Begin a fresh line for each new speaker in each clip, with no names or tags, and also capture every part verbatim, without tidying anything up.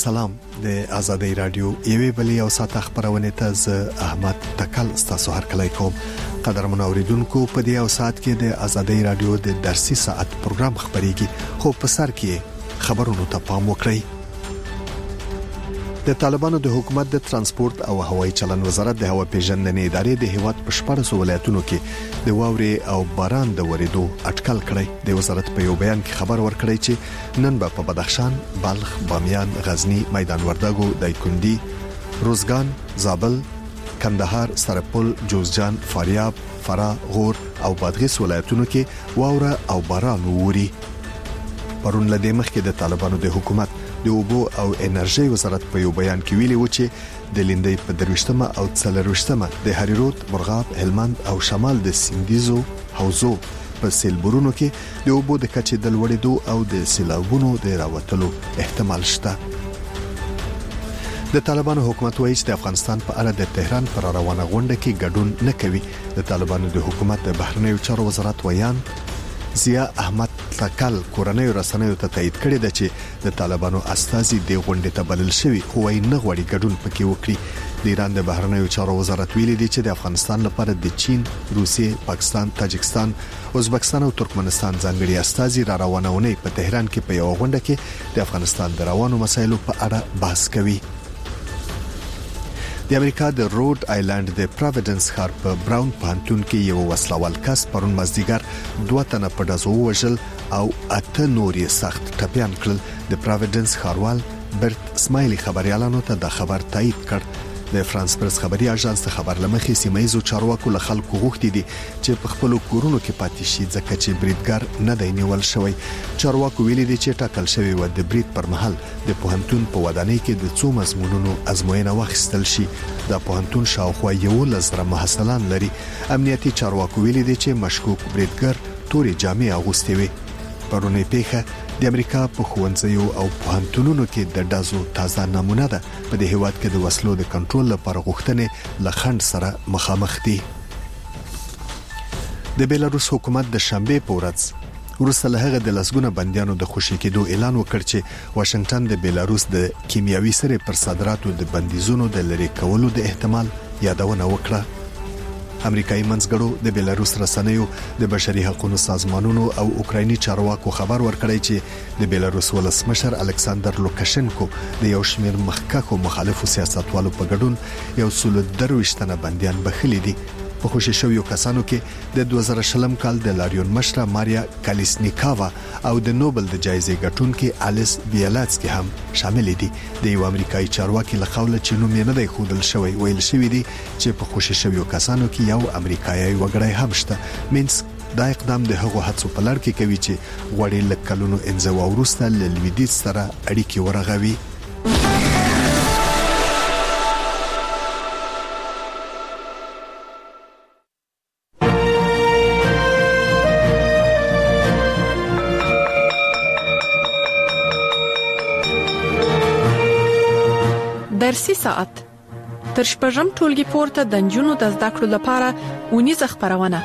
سلام. د آزادۍ رادیو یوې بلې او ساته خبرونه ته ز احمد تکل تاسو هر کله کوم قدرمن اوریدونکو په دې او سات کې د آزادۍ رادیو د درسي ساعت پروګرام خبريږي خو په سر کې خبرونو ته پام وکړئ. د طالبانو د حکومت د ترانسپورت او هوایي چلن وزارت د هوا پیژندنې ادارې د هیواد په شپږ ولایتونو کې د واورې او باران د وریدو اټکل کړی. د وزارت په یو بیان کې خبر ورکړی چې نن به په بدخشان، بلخ، بامیان، غزنی، میدان وردګو، دایکنډي، روزګان، زابل، کندهار، سرپل، جوزجان، فاریاب، فراه، غور او بادغیس ولایتونو کې واوره او باران ووري. پرون لدې مخکې د طالبانو د حکومت د اوبو او انرژي وزارت په یو بیان کې ویلي و چې د لیندۍ په درويشتمه او څلرويشتمه د هریرود، مرغاب، هلمند او شمال د سیندیزو حوزو په سیلبورونو کې د اوبو د کچې د لوړېدو او د سیلابونو د راوتلو احتمال شته. د طالبانو حکومت وایي چې د افغانستان په اړه د تهران پر روانه غونډه کې ګډون نه کوي. د طالبانو د حکومت د بهرنیو چارو وزارت ویان ضیا احمد تکل کورنۍ رسنیو ته تایید کړی دی چې د طالبانو استازي د غونډې ته بلل شوی خو یې نه غوړي ګډون پکې وکړي. د ایران د بهرنیو چارو وزارت ویلي دی چې د افغانستان لپاره د چین، روسیې، پاکستان، تاجکستان، ازبکستان او ترکمنستان ځانګړي استازي را روانونه په تهران کې په یو غونډه کې د افغانستان د روانو مسایلو په اړه بحث کوي. د امریکا د روډ آیلند د پرویډنس ښار په براون پانتون کې یو وسلوال کس پرون مازدیګر دوه تنه په دزو وژل او اته نورې سخت ټپيان کړل. د پرویډنس ښاروال برت اسماعیلی خبريالانو ته د خبر تایید کړ. د فرانس پرس خبري اژانس ته خبر لمخې سیمایزو چارواکو له خلکو غوښتي دي چې په خپل کورونو کې پاتې شي ځکه چې بریدګر نه دی نیول شوی. چارواکو ویلي دي چې ټاکل شوی و د برید پر مهال د پوهنتون په ودانۍ کې د څو مضمونونو ازموینه واخیستل شي. د پوهنتون شاوخوا یو لزر محصلان لري. امنیتي چارواکو ویلي دي چې مشکوک بریدګر توري جامې اغوستې وي. پرونی پیښه د امریکا په ښوونځیو او پوهنتونونو کې د دازو تازه نمونه ده. په دې هیواد کې د وسلو د کنټرول لپاره غوښتنې لخند سره مخامخ دي. د بیلاروس حکومت د شنبه په ورځ ورسره له هغه د لسګونه بنديانو د خوشی کېدو اعلان وکړ چې واشنگټن د بیلاروس د کیمیاوي سره پر صادراتو د بندیزونو د لری کولو د احتمال یادونه وکړه. امریکایي منځګړو د بیلاروس رسنیو د بشري حقوقو سازمانونو او اوکرایني چارواکو خبر ورکړی چې د بیلاروس ولسمشر الکساندر لوکاشنکو د یو شمېر مخکښو مخالفو سیاستوالو په ګډون یو څلور درويشتنه بنديان بخښلي دي. په خوشی شویو کسانو کې د دوه زره شلم کال د لاریون مشره ماریا کالیسنیکاوا او د نوبل د جایزې ګټونکې الیس بیالاتسکی هم شامل دي. د یو امریکایي چارواکي له قوله چې نوم یې نه دی خودل شوی ویل شوی دی چې په خوشی شویو کسانو کې یو امریکایي وګړی هم شته. مینسک دا اقدام د هغو هڅو په لړ کې کوي چې غوړي لکلونو انزوا ورسته ل لویدیځ سره اړیکې ورغوي.
درسي ساعت تر شپږم ټولګي پورته د نجونو د زده کړو لپاره ونیزه خبرونه.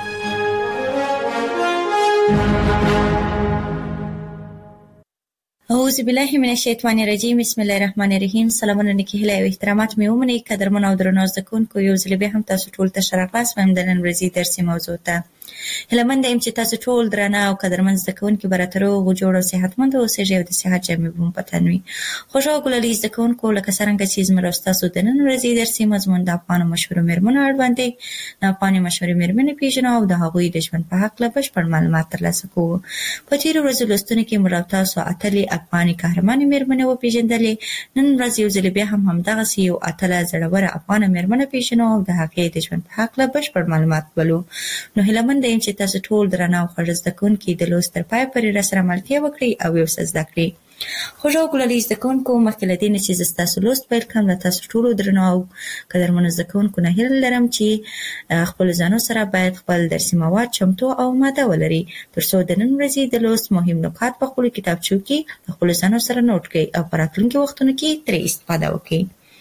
اعوذ بالله من الشیطان الرجیم. بسم الله الرحمن الرحیم. سلامونه نیکی هیله او احترامات مې ومنئ قدرمن او درنو زده کوونکو. یو ځل بیا هم تاسو ټول ته ښه راغلاست وایم د نن ورځې درسي موضوع ته. هیله مند یم چې تاسو ټول درنه او قدرمن زده کوونکي به راته روغ جوړ او صحتمند اوسئ او د صحت جامې به مو په تن وي. خوږو او ګلالي زده کوونکو لکه څرنګه چې زموږ او ستاسو د نن ورځې درسي مضمون د افغانو مشهورو میرمنو اړوند دی. د افغاني مشهورې میرمنې پیژنو او د هغوی د ژوند په هکله بشپړ معلومات ترلاسه کوو. په تېرو ورځو لوستونو کې موږ او تاسو اتلې افغاني قهرمانې میرمنې وپېژندلې. نن ورځ یو ځل بیا هم همدغسې یو اتله زړوره افغانه میرمنه پیژنو او د هغې د ژوند په هکله بشپړ معلومات ولو. نو هیله مند یم چې تاسو ټول درنه او خوږ زده کوونکي د لوست تر پایه پورې راسره ملتیا وکړئ او یو څه زده کړئ. خوږو او ګلالي زده کوونکو مخکې له دې نه چې زه ستاسو لوست پیل کړم له تاسو ټولو درنو او قدرمنو زده کوونکو نه هیله لرم چې خپلو ځانو سره باید خپل درسي مواد چمتو او ماده ولري تر څو د نن ورځې د لوست مهم نکات په خپلو کتابچو کې د خپلو ځانو سره نوټ کړئ او په راتلونکي وختونو کې ترې استفاده وکړئ.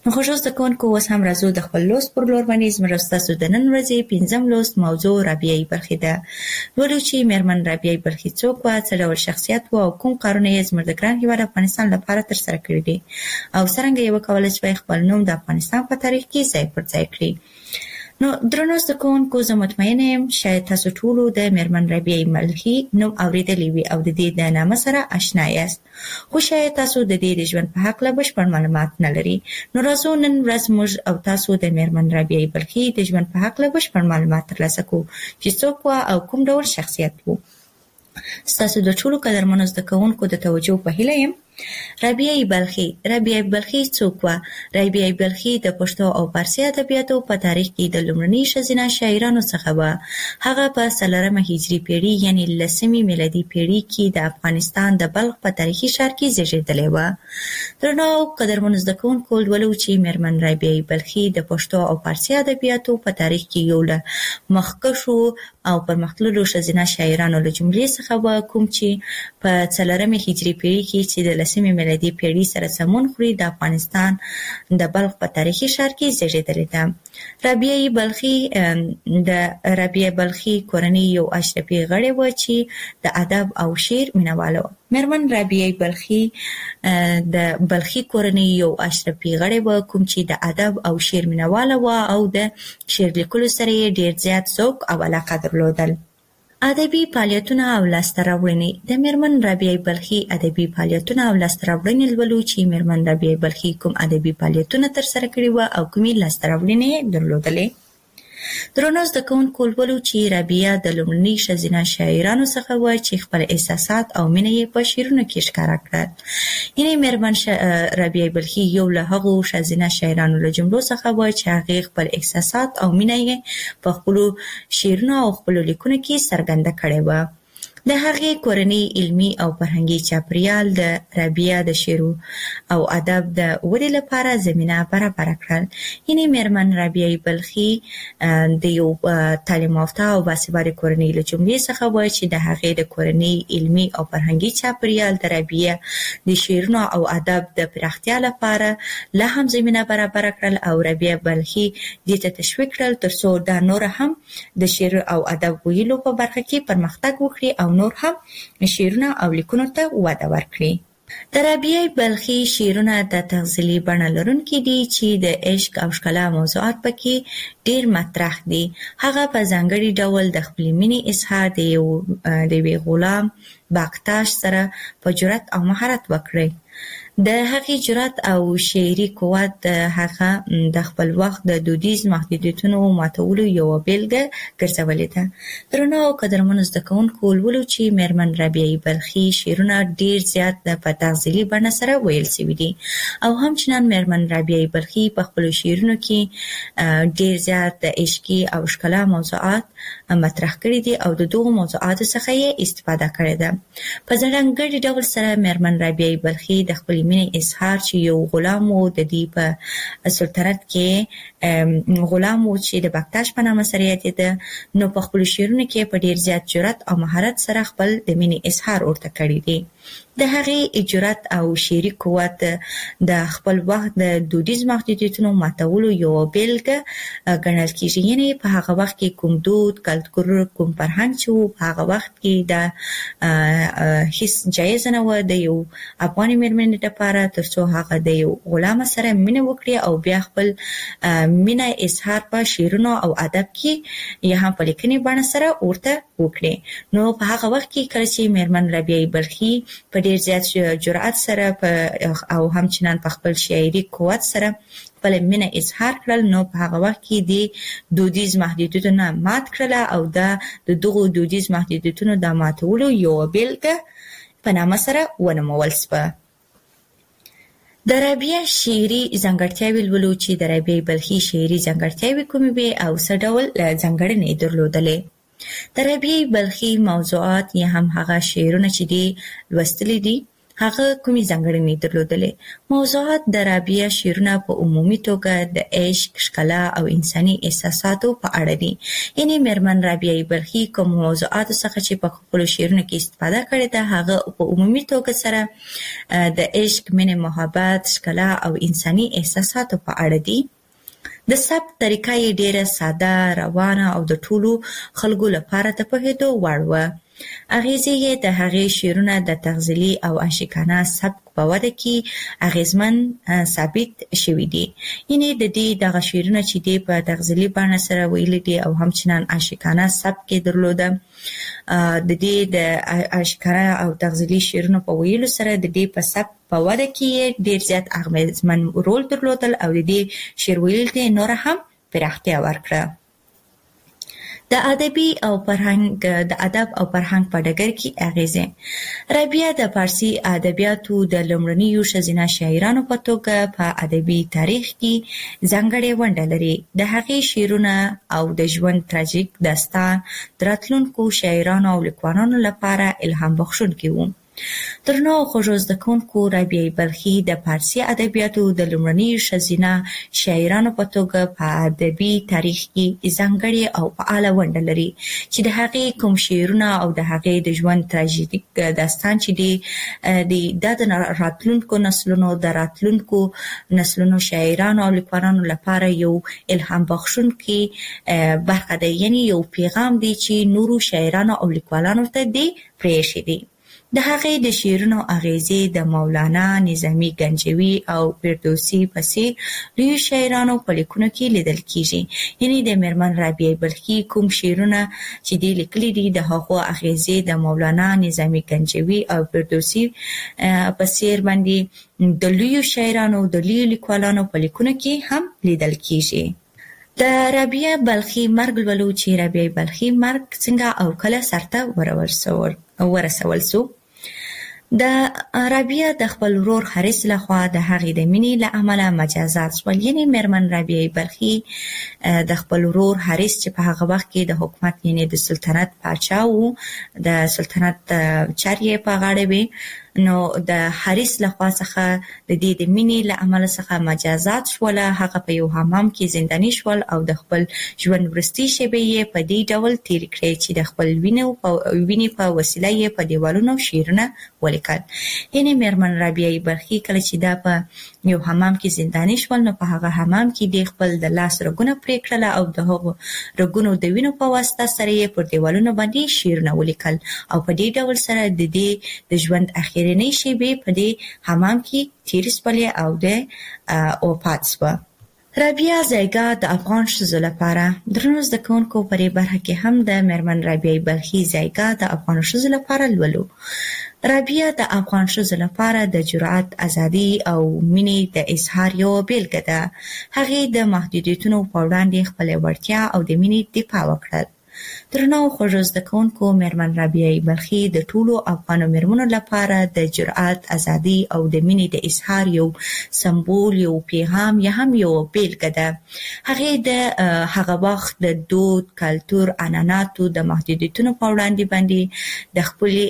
نو خوشو زکونکو اوس هم راځو د خپل لوست پر لور باندې زموږ ستاسو د نن ورځې پنځم لوست موضوع رابعه بلخي ده. ولو چې میرمن رابعه بلخي څوک وه، څه ډول شخصیت و او کوم کارونه یې زموږ د ګران هېواد افغانستان لپاره ترسره کړي دي او څرنګه یې وکولی شوی خپل نوم د افغانستان په تاریخ کې ځای پر ځای کړي. نو درنو زده کوونکو، زه مطمئنه یم شاید تاسو ټولو د میرمن رابعه بلخي نوم اورېدلی وي او د دې د نامه سره آشنا یاست، خو شاید تاسو د دې د ژوند په هکله بشپړ معلومات نه لرئ. نو راځو نن ورځ موږ او تاسو د میرمن رابعه بلخي د ژوند په هکله بشپړ معلومات ترلاسه کوو چې څوک وه او کوم ډول شخصیت و. ستاسو د ټولو قدرمنو زده کوونکو د توجه په هیله یم. رابعه بلخي رابعه بلخي څوک وه؟ رابعه بلخي د پښتو او فارسي ادبیاتو په تاریخ کې د لومړني ښځینه شاعرانو څخه وه. هغه په څلورمه هجري پیړۍ یعنې لسمې میلادي پیړۍ کې د افغانستان د بلخ په تاریخي ښار کې زیږېدلې وه. درنو قدرمنو زده کوونکو، ولو چې میرمن رابعه بلخي د پښتو او فارسي ادبیاتو په تاریخ کې یو له مخکښو او پرمختللو ښځینه شاعرانو له جملې څخه وه، کوم چې په څلورمې هجري پیړۍ کې چې د لسمې میلادي پیړۍ سره سمون خوري د افغانستان د بلخ په تاریخي ښار کې زیږېدلې ده. رابعه بلخي د رابعه بلخي کورنۍ یو اشرفي غړې وه چې د ادب او شعر مینهواله وه. میرمن رابعه بلخي د بلخي کورنۍ یو اشرفي غړې وه کوم چې د ادب او شعر مینهواله وه او د شعر لیکلو سره یې ډېر زیات ذوق او علاقه درلودل. ادبي فعالیتونه او لاسته راوړنې. د میرمن رابعه بلخي ادبي فعالیتونه او لاسته راوړنې لولو چې میرمن رابعه بلخي کوم ادبي فعالیتونه ترسره کړي وه او کومې لاسته راوړنې یې درلودلې. درنو زده کوونکو، ولولو چې رابعه د لومړني ښځینه شاعرانو څخه وه چې خپل احساسات او مینه یې په شعرونو کې ښکاره کړل. یعنې میرمن رابعه بلخي یو له هغو ښځینه شاعرانو له جملو څخه وه چې هغې خپل احساسات او مینه یې په خپلو شعرونو او خپلو لیکنو کې څرګنده کړې وه. د هغې کورنۍ علمي او فرهنګي چاپېریال د رابعه د شعر او ادب د ودې لپاره زمینه برابره کړل. یعنې میرمن رابعه بلخي د یو تعلیم یافته او باسواده کورنۍ له جملې څخه وه چې د هغې د کورنۍ علمي او فرهنګي چاپېریال د رابعه د شعرونو او ادب د پراختیا لپاره لا هم زمینه برابره کړل او رابعه بلخي دې ته تشویق کړل تر څو دا نور هم د شعر او ادب ویلو په برخه کې پرمختګ وکړي او نور هم شعرونه او لیکنو ته وده ورکړي. د رابعه بلخي شعرونه د تغزلي بڼه لرونکي دي چې د عشق او ښکلا موضوعات پکې ډېر مطرح دي. هغه په ځانګړي ډول د خپلې مینې اظهار د یوې غلام باکتاش سره په جرأت او مهارت وکړي. د هغې جرأت او شعري قوت د هغه د خپل وخت د دودیز محدودیتونو ماتولو یوه بیلګه ګرځولې ده. درنو قدرمنو زده کوونکو، ولولو چې میرمن رابعه بلخي شعرونه ډېر زیات په تغزلي بڼه سره ویل سوي دي او همچنان میرمن رابعه بلخي په خپلو شعرونو کې ډېر زیات د عشقي او ښکلا موضوعات مطرح کړي دي او د دغو موضوعاتو څخه یې استفاده کړې ده. په ځانګړي ډول سره میرمن رابعه بلخي د خپلې مینې اظهار چې یو غلام و د دې په سلطنت کې غلام و چې د باکتاش په نامه سره یادېده، نو په خپلو شعرونو کې په ډېر زیات جرأت او مهارت سره خپل د مینې اظهار ورته کړی دی. د هغې جرأت او شعري قوت د خپل وخت د دودیز محدودیتونو ماتولو یوه بیلګه ګڼل کېږي. یعنې په هغه وخت کې کوم دود، کلتور، کوم فرهنګ چې و په هغه وخت کې دا هیڅ جایزه نه وه د یو افغاني مېرمنې لپاره تر څو هغه د یو غلامه سره مینه وکړي او بیا خپل مینه اظهار په شعرونو او ادب کې یا هم په لیکنې بڼه سره ورته وکړي. نو په هغه وخت کې کله چې میرمن رابعه بلخي په ډېر زیات جرأت سره او همچنان په خپل شاعري قوت سره خپل مینه اظهار کړل، نو په هغه وخت کې د دودیز محدودیتونه مات کړله او دا د دغو دودیز محدودیتونو د ماتولو یوه بیلګه په نامه سره ونومول شوه. د رابعه شعري ځانګړتیاوې لولو چې د رابعه بلخي شعري ځانګړتیاوې کومې وې او څه ډول ځانګړنې یې درلودلې. د رابعه بلخي موضوعات یا هم هغه شعرونه چې دي لوستلي دي هغه کومې ځانګړنې درلودلې. موضوعات د رابعه شعرونه په عمومي توګه د عشق، ښکلا او انساني احساساتو په اړه دي. یعنې میرمن رابعه بلخي کوم موضوعاتو څخه چې په خپلو شعرونو کې استفاده کړې ده هغه په عمومي توګه سره د عشق، مینې، محبت، ښکلا او انساني احساساتو په اړه دي. د ثبت طریقه یې ډیره ساده، روانه او د ټولو خلکو لپاره د پوهېدو وړ وه. اغیزې یې د هغې شعرونه د تغزلي او عاشقانه سبک په وده کې اغیزمن ثابت شوي دي. یعنې د دې دغه شعرونه چې دی په تغزلي بڼه سره ویلي دي او همچنان عاشقانه سبک یې درلوده. د دې د عاشقانه او تغزلي شعرونو په ویلو سره د دې په سبک په وده کې ډیر زیات اغیزمن رول درلودل او د دې شعر ویل ته نور هم پراختیا ورکړه. د ادبي او فرهنګ د ادب او فرهنګ په ډګر کې اغیزې. رابعه د فارسي ادبیاتو د لومړنیو ښځینه شاعرانو په توګه په ادبي تاریخ کې ځانګړې ونډه لري. د هغې شعرونه او د ژوند تراژیک داستان د راتلونکو شاعرانو او لیکوالانو لپاره الهام بخښونکي وو. درنو او خوږو زده کوونکو، رابعه بلخي د فارسي ادبیاتو د لومړنیو ښځینه شاعرانو په توګه په ادبي تاریخ کې ځانګړې او فعاله ونډه لري چې د هغې کوم شعرونه او د هغې د ژوند تراژیک داستان چې دی د راتلونکو نسلونو د راتلونکو نسلونو شاعرانو او لیکوالانو لپاره یو الهام بخښونکی برخه ده. یعنې یو پیغام دی چې نورو شاعرانو او لیکوالانو ته دی پرېښی دی. د هغې د شعرونو اغیزې د مولانا، نظامي گنجوي او فردوسي په څېر لویو شاعرانو په لیکنو کې لیدل کېږي. یعنې د میرمن رابعه بلخي کوم شعرونه چې دی لیکلي دي د هغو اغیزې د مولانا، نظامي گنجوي او فردوسي په څېر باندې د لویو شاعرانو د لویو لیکوالانو په لیکنو کې هم لیدل کېږي. د رابعه بلخي مرګ لولو چې رابعه بلخي مرګ څنګه او کله سرته ورسول سو. د رابعه د خپل ورور حارث لخوا د هغې د مینې له امله مجازات شول. یعنې میرمن رابعه بلخي د خپل ورور حارث چې په هغه وخت کې د حکومت یعنې د سلطنت پاچا وو، د سلطنت چارې په غاړه وې، نو د حارث لخوا څخه د دې د مینې له امله څخه مجازات شول. هغه په یو حمام کې زنداني شول او د خپل ژوند وروستۍ شېبې یې په دې ډول تېرې کړې چې د خپل وینې په وسیله یې په دیوالونو شعرونه ولیکل. یعنې میرمن رابعه بلخي کله چې دا په یو حمام کې زنداني شول نو په هغه حمام کې د خپل د لاس رګونه پرې کړل او د هغو رګونو د وینو په واسطه سره یې پر دیوالونو باندې شعرونه ولیکل او په دې ډول سره د دې د ژوند اخرنۍ شېبې په دې حمام کې تېرې شولې او د وفات شوه. رابعه ځایګه د افغان ښځو لپاره. درنو زده کوونکو، په دې برخه کې هم د میرمن رابعه بلخي ځایګه د افغان ښځو لپاره لولو. رابعه د افغان ښځو لپاره د جرأت، ازادۍ او مینې د اظهار یوه بیلګه ده. هغې د محدودیتونو په وړاندې خپله وړتیا او د مینې دفاع وکړل. درنو او خوږو زده کوونکو، میرمن رابعه بلخي د ټولو افغانو میرمنو لپاره د جرأت، ازادۍ او د مینې د اظهار یو سمبول، یو پیغام یا هم یو بیلګه ده. هغې د هغه وخت د دود، کلتور، عنعناتو د محدودیتونو په وړاندې باندې د خپلې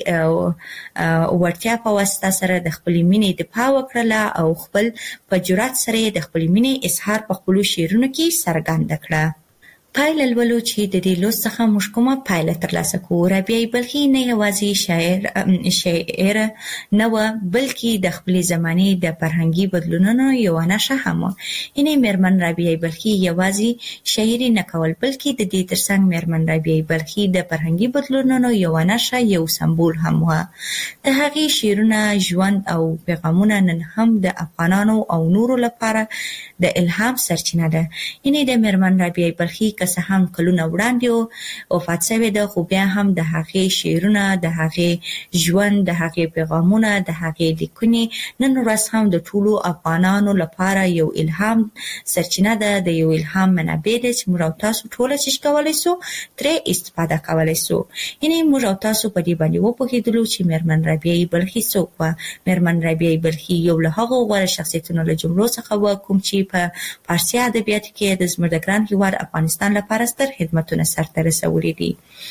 وړتیا په واسطه سره د خپلې مینې دفاع وکړله او خپل په جرأت سره د خپلې مینې اظهار په خپلو شعرونو کې څرګنده کړه. پایله لولو چې د دې لوست څخه موږ کومه پایله ترلاسه کوو. رابعه بلخي نه یوازې شاعر شاعر نه وه، بلکې د خپلې زمانې د فرهنګي بدلونونو یوه نښه هم وه. یعنې میرمن رابعه بلخي یوازې شاعري نه کول، بلکې د دې ترڅنګ میرمن رابعه بلخي د فرهنګي بدلونونو یوه نښه، یو سمبول هم وه. د هغې شعرونه، ژوند او پیغامونه نن هم د افغانانو او نورو لپاره د الهام سرچینه ده. یعنې د میرمن رابعه بلخي که څه هم کلونه وړاندې وفات شوې ده، خو بیا هم د هغې شعرونه، د هغې ژوند، د هغې پیغامونه، د هغې لیکنې نن ورځ هم د ټولو افغانانو لپاره یو الهام سرچینه ده، د یو الهام منابع ده چې موږ او تاسو ټوله چې کولی سو ترې استفاده کولی سو. یعنې موږ او تاسو په دې باندې وپوهېدلو چې میرمن رابعه بلخي څوک وه. میرمن رابعه بلخي یو له هغو غوره شخصیتونو له جملو څخه وه کوم چې په فارسي ادبیاتو کې د زموږ د ګران هېواد افغانستان لپاره ستر خدمتونه سرته رسولي دي.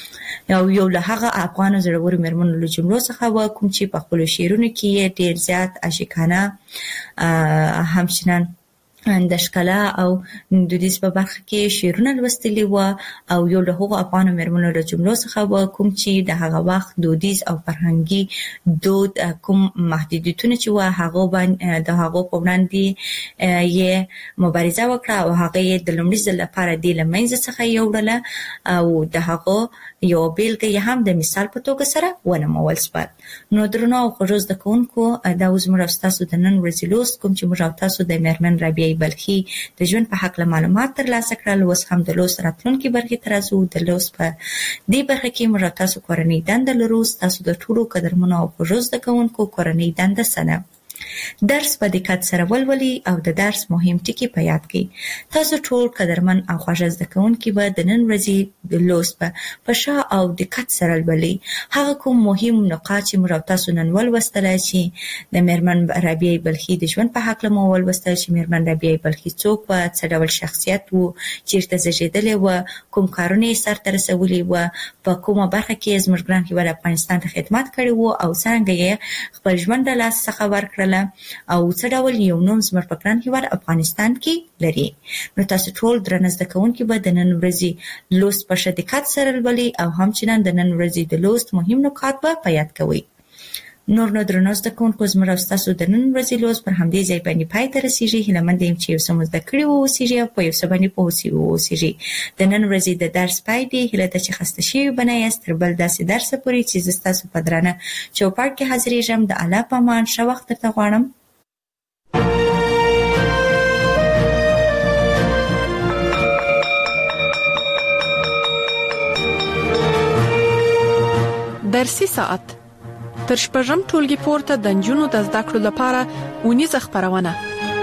او یو له هغه افغان زړورو مېرمنو له جملو څخه و کوم چې په خپل شعرونو کې ډیر زیات عاشقانه همچنان د ښکلا او دودیز په برخه کې شعرونه لوستلي و او یو له هغو افغان مېرمنو له جملو څخه و کوم چې د هغه وخت دودیز او فرهنګي دود کوم محدودیتونه چې و هغه باندې د هغه په وړاندې یې مبارزه وکړه او هغه یې د لومړي ځل لپاره د لمنځه څخه یوړله او د هغه یو بیلګه یې هم د مثال په توګه سره ونمول شول. نو درنو او خوږو زده کوونکو دا اوس موږ تاسو د نن ورځې لوست کوم چې موږ تاسو د مېرمن رابعه بلخي د ژوند په حق له معلومات ترلاسه کړل. اوس هم د لوست راتلونکي برخې ته راځو. د لوست په دې برخه کې موږ تاسو کورنۍ دنده لرو. تاسو د ټولو قدرمنو او خوږو زده کوونکو کورنۍ دنده سره درس په دقت سره ولولئ او د درس مهم ټکي په یاد کړئ. تاسو ټول قدرمن او خوږ زده کوونکي به د نن ورځې د لوست په ښه او دقت سره ولولئ. هغه کوم مهم نقاط چې موږ تاسو نن ولوستل چې د مېرمن رابعه بلخي د ژوند په حق له مو ولوستل چې مېرمن رابعه بلخي څوک و، څه ډول شخصیت و، چیرته زیږېدلې و، کوم کارونه یې سرته رسولي و، په کومه برخه کې زموږ ګران هېواد افغانستان ته خدمت کړی و او څنګه یې خپل ژوند له لاسه څخه ورکړل او څه ډول یو نوم زموږ په ګران هېواد افغانستان کې لري. نو تاسو ټول درنه زده کوونکي به د نن ورځې لوست په ښه دقت سره ولولئ او همچنان د نن ورځې د لوست مهم نکات به په یاد کوئ. نور نو درنو زده کوونکو زموږ او ستاسو د نن ورځې لوست پر همدې ځای باندې پای ته رسېږي. هیله مند یم چې یو څه مو زده کړي واوسېږي او په یو څه باندې پوه واوسېږي. د نن ورځې د درس پای دی. هیله ده چې خسته شوي به نه یاست تر بل داسې درسه پورې چې زه ستاسو په درانه چوپړ کې حاضرېږم. د الله په امان ښه وخت درته غواړم.
درسي ساعت تر شپږم ټولګي پورته د نجونو د زده کړو لپاره اونیزه خپرونه.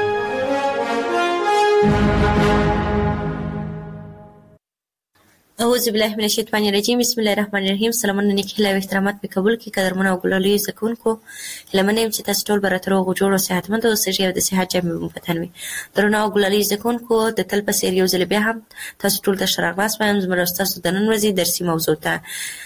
اعوذ بالله من الشیطان الرجیم. بسم الله الرحمن الرحیم. سلامونه نیک هیله او احترامات په قبول کې قدرمنو او ګلالي زکونکو. هلمنه يم چې تاسو ټول براتر او جوړ او صحتمند اوسئ او د صحت جامې مو پتن وي. درنو او ګلالي زکونکو د تل په سیر یو ځل بیا هم تاسو ټول ته شرغاس وایم. زموږ تاسو د نن ورځې درسي موضوع ته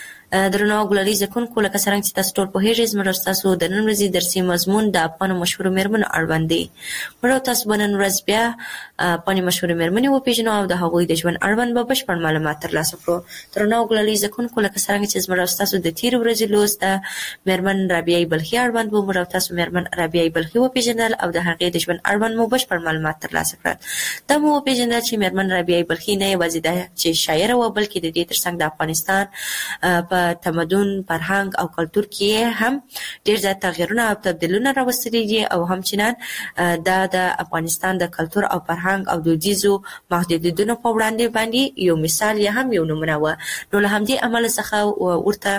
درنو او ګلالي زکونکو لکه څنګه چې تاسو ټول پوهیږئ زموږ تاسو د نن ورځې درسي مضمون د افغان مشهور مېرمنو اړوند دی. موږ تاسو به نن ورځ بیا افغان مشهور مېرمنې وپېژنو او د هغوی د ژوند اړوند به بشپړ معلومات ترلاسه کړو. درنو او ګلالي زکونکو لکه څنګه چې زموږ تاسو د تیر ورځې لوست د مېرمن رابعه بلخي اړوند به موږ تاسو مېرمن رابعه بلخي وپېژندل او د هغې د ژوند اړوند مو بشپړ معلومات ترلاسه کړل. دا مو وپېژندل چې مېرمن رابعه بلخي نه یوازې ده چې شاعره وه بلکې د دې ترڅنګ د افغانستان په تمدن فرهنګ او کلتور کې هم ډېر زیات تغیرونه او تبدیلونه راوستلي دي او همچنان دا د افغانستان د کلتور او فرهنګ او دودیزو محدودیتونو په وړاندې باندې یو مثال یا هم یو نمونه وه. نو له همدې امله څخه ورته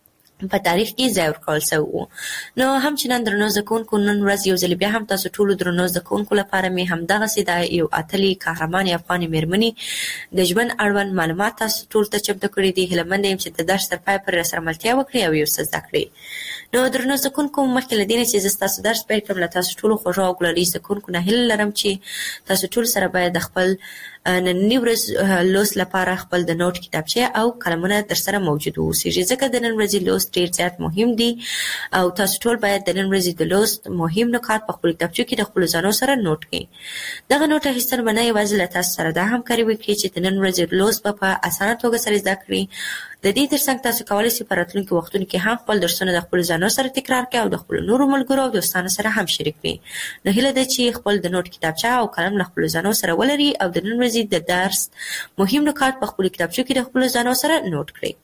په تاریخ کې ځای ورکول شوی و. نو همچنان درنو زده کوونکو نن ورځ یو ځل بیا هم تاسو ټولو درنو زده کوونکو لپاره مې همدغسې د یو اتلې قهرمانې افغانې مېرمنې د ژوند اړوند معلومات تاسو ټولو ته چمتو کړي دي. هیله منده یم چې د درس تر پایه پورې راسره ملتیا وکړئ او یو څه زده کړئ. نو درنو زده کوونکو مخکې له دې نه چې زه ستاسو درس پیل کړم له تاسو ټولو خوږو او ګلالي زده کوونکو نه هیله لرم چې تاسو ټول سره باید د خپل ننني ورځ لوست لپاره خپل د نوټ کتابچه او قلمونه درسره موجود واوسېږي ځکه د نن ورځې لوست ډېر زیات مهم دي او تاسو ټول باید د نن ورځې د لوست مهم نکات په خپلو کتابچو کې د خپلو ځانو سره نوټ کړئ. دغه نوټ اخیستل به نه یوازې له تاسو سره دا همکاري وکړي چې د نن ورځې لوست به په اسانه توګه سره زده کړئ. د دې ترڅنګ تاسو کولی شئ په راتلونکي وختونو کې هم خپل درسونه د خپلو ځانو سره تکرار کړئ او د خپلو نورو ملګرو او دوستانو سره هم شریک کړئ. نو هیله ده چې خپل د نوټ کتابچه او قلم له خپلو ځانو سره ولرئ او د نن ورځې د درس مهم نکات په خپلو کتابچو کې د خپلو ځانو سره نوټ کړئ.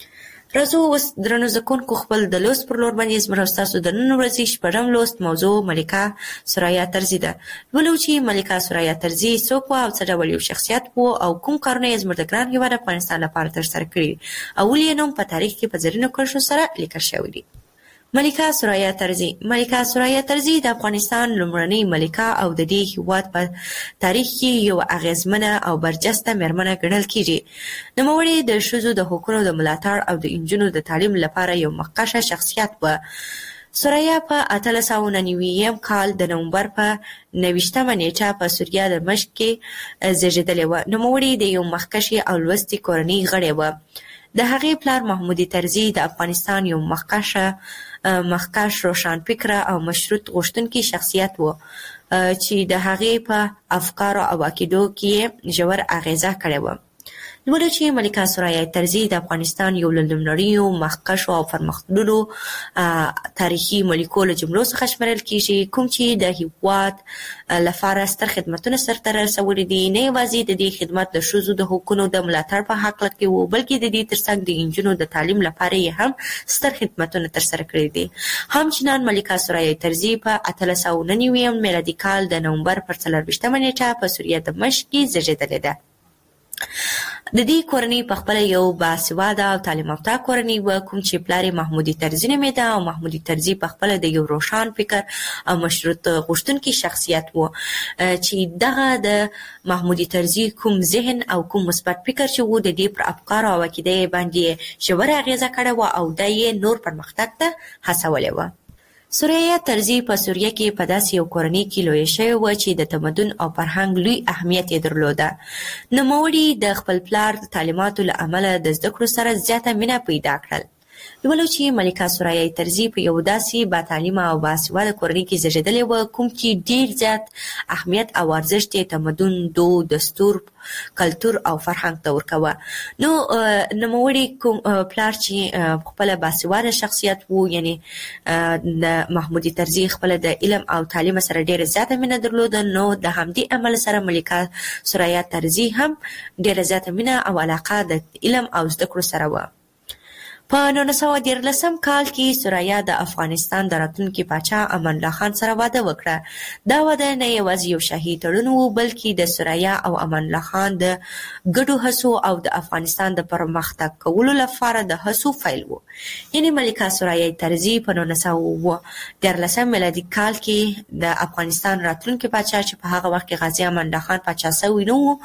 راځو اوس درنو زده کوونکو خپل د لوست پر لور باندې زموږ ستاسو د نن ورځې شپږم لوست موضوع ملکه ثریا طرزي ده. لولو چې ملکه ثریا طرزي څوک وه او څه ډول یو شخصیت و او کوم کارونه یې زموږ د ګران هېواد افغانستان لپاره ترسره کړي او ولې یې نوم په تاریخ کې په زرینو کرښو سره لیکل شوی دی. ملکه ثریا طرزي ملکه ثریا طرزي د افغانستان لومړنۍ ملکه او د دې هېواد په تاریخ کې یو اغیزمنه او برجسته مېرمنه ګڼل کېږي. نوموړې د ښځو د حقونو د ملاتړ او د نجونو د تعلیم لپاره یو مخکښه شخصیت وه. ثریا په اتلس سوه نهه نوي کال د نومبر په نهویشتمه نیټه په سوریه دمشق کې زېږېدلې وه. نوموړې د یو مخکښې او لوستې کورنۍ غړې وه. د هغې پلار محمودي طرزي د افغانستان یو مخکشه مخکش روشن فکره او مشروط غوښتونکي شخصیت و چې د هغې په افکارو او عقیدو کې ژور اغیزه کړې وه. لولو چې ملکه ثریا طرزي د افغانستان یو له لومړنیو مخکشو او پرمختللو تاریخي ملکو له جملو څخه شمېرل کېږي، کوم چې د هېواد لپاره ستر خدمتونه سرته رسولي دي. نه یوازې د دې خدمت د ښځو د حقونو د ملاتړ په هکله کې و، بلکې د دې ترڅنګ د نجونو د تعلیم لپاره یې هم ستر خدمتونه ترسره کړي دي. همچنان ملکه ثریا طرزي په اتلس سوه نهه نوي میلادي کال د نومبر پر څلرویشتمه نیټه په سوریه دمشق کې زیږېدلې ده. د دې کورنۍ په خپله یو باسواده او تعلیم یافته کورنۍ وه، کوم چې پلار یې محمودي طرزي نومېده او محمودي طرزي په خپله د یو روښان فکر او مشروط غوښتونکي شخصیت و، چې دغه د محمودي طرزي کوم ذهن او کوم مثبت فکر چې و، د دې پر افکارو او عقیده یې باندې ژوره اغېزه کړې وه او دا یې نور پرمختګ ته هڅولی وه. ثریا طرزي په سوریه کې په داسې یو کورنۍ کې لویه شوې وه چې د تمدن او فرهنګ لوی اهمیت یې درلوده. نوموړي د خپل پلار د تعلیماتو له امله د زده کړو سره زیاته مینه پیدا کړل. لولو چې ملکه ثریا طرزي په یو داسې با تعلیمه او باسواده کورنۍ کې زیږېدلې وه، کوم چې ډېر زیات اهمیت او ارزښت یې تمدن، دود، دستور، کلتور او فرهنګ ته ورکوه. نو نوموړي کوم پلار چې خپله باسواده شخصیت و، یعنی د محمودي طرزي خپله د علم او تعلیم سره ډېره زیاته مینه درلوده، نو د همدې عمل سره ملکه ثریا طرزي هم ډېره زیاته مینه او علاقه د علم او زده کړو سره وه. په نولس سوه دیارلسم کال کې ثریا د افغانستان د راتلونکي پاچا امان الله خان سره واده وکړه. دا واده نه یوازې یو شاهي تړون و، بلکې د ثریا او امان الله خان د ګډو هڅو او د افغانستان د پرمختګ کولو لپاره د هڅو پیل و. یعنې ملکه ثریا طرزي په نولس سوه دیارلسم میلادي کال کې د افغانستان راتلونکي پاچا چې په هغه وخت کې غازي امان الله خان پاچا سوی نه و،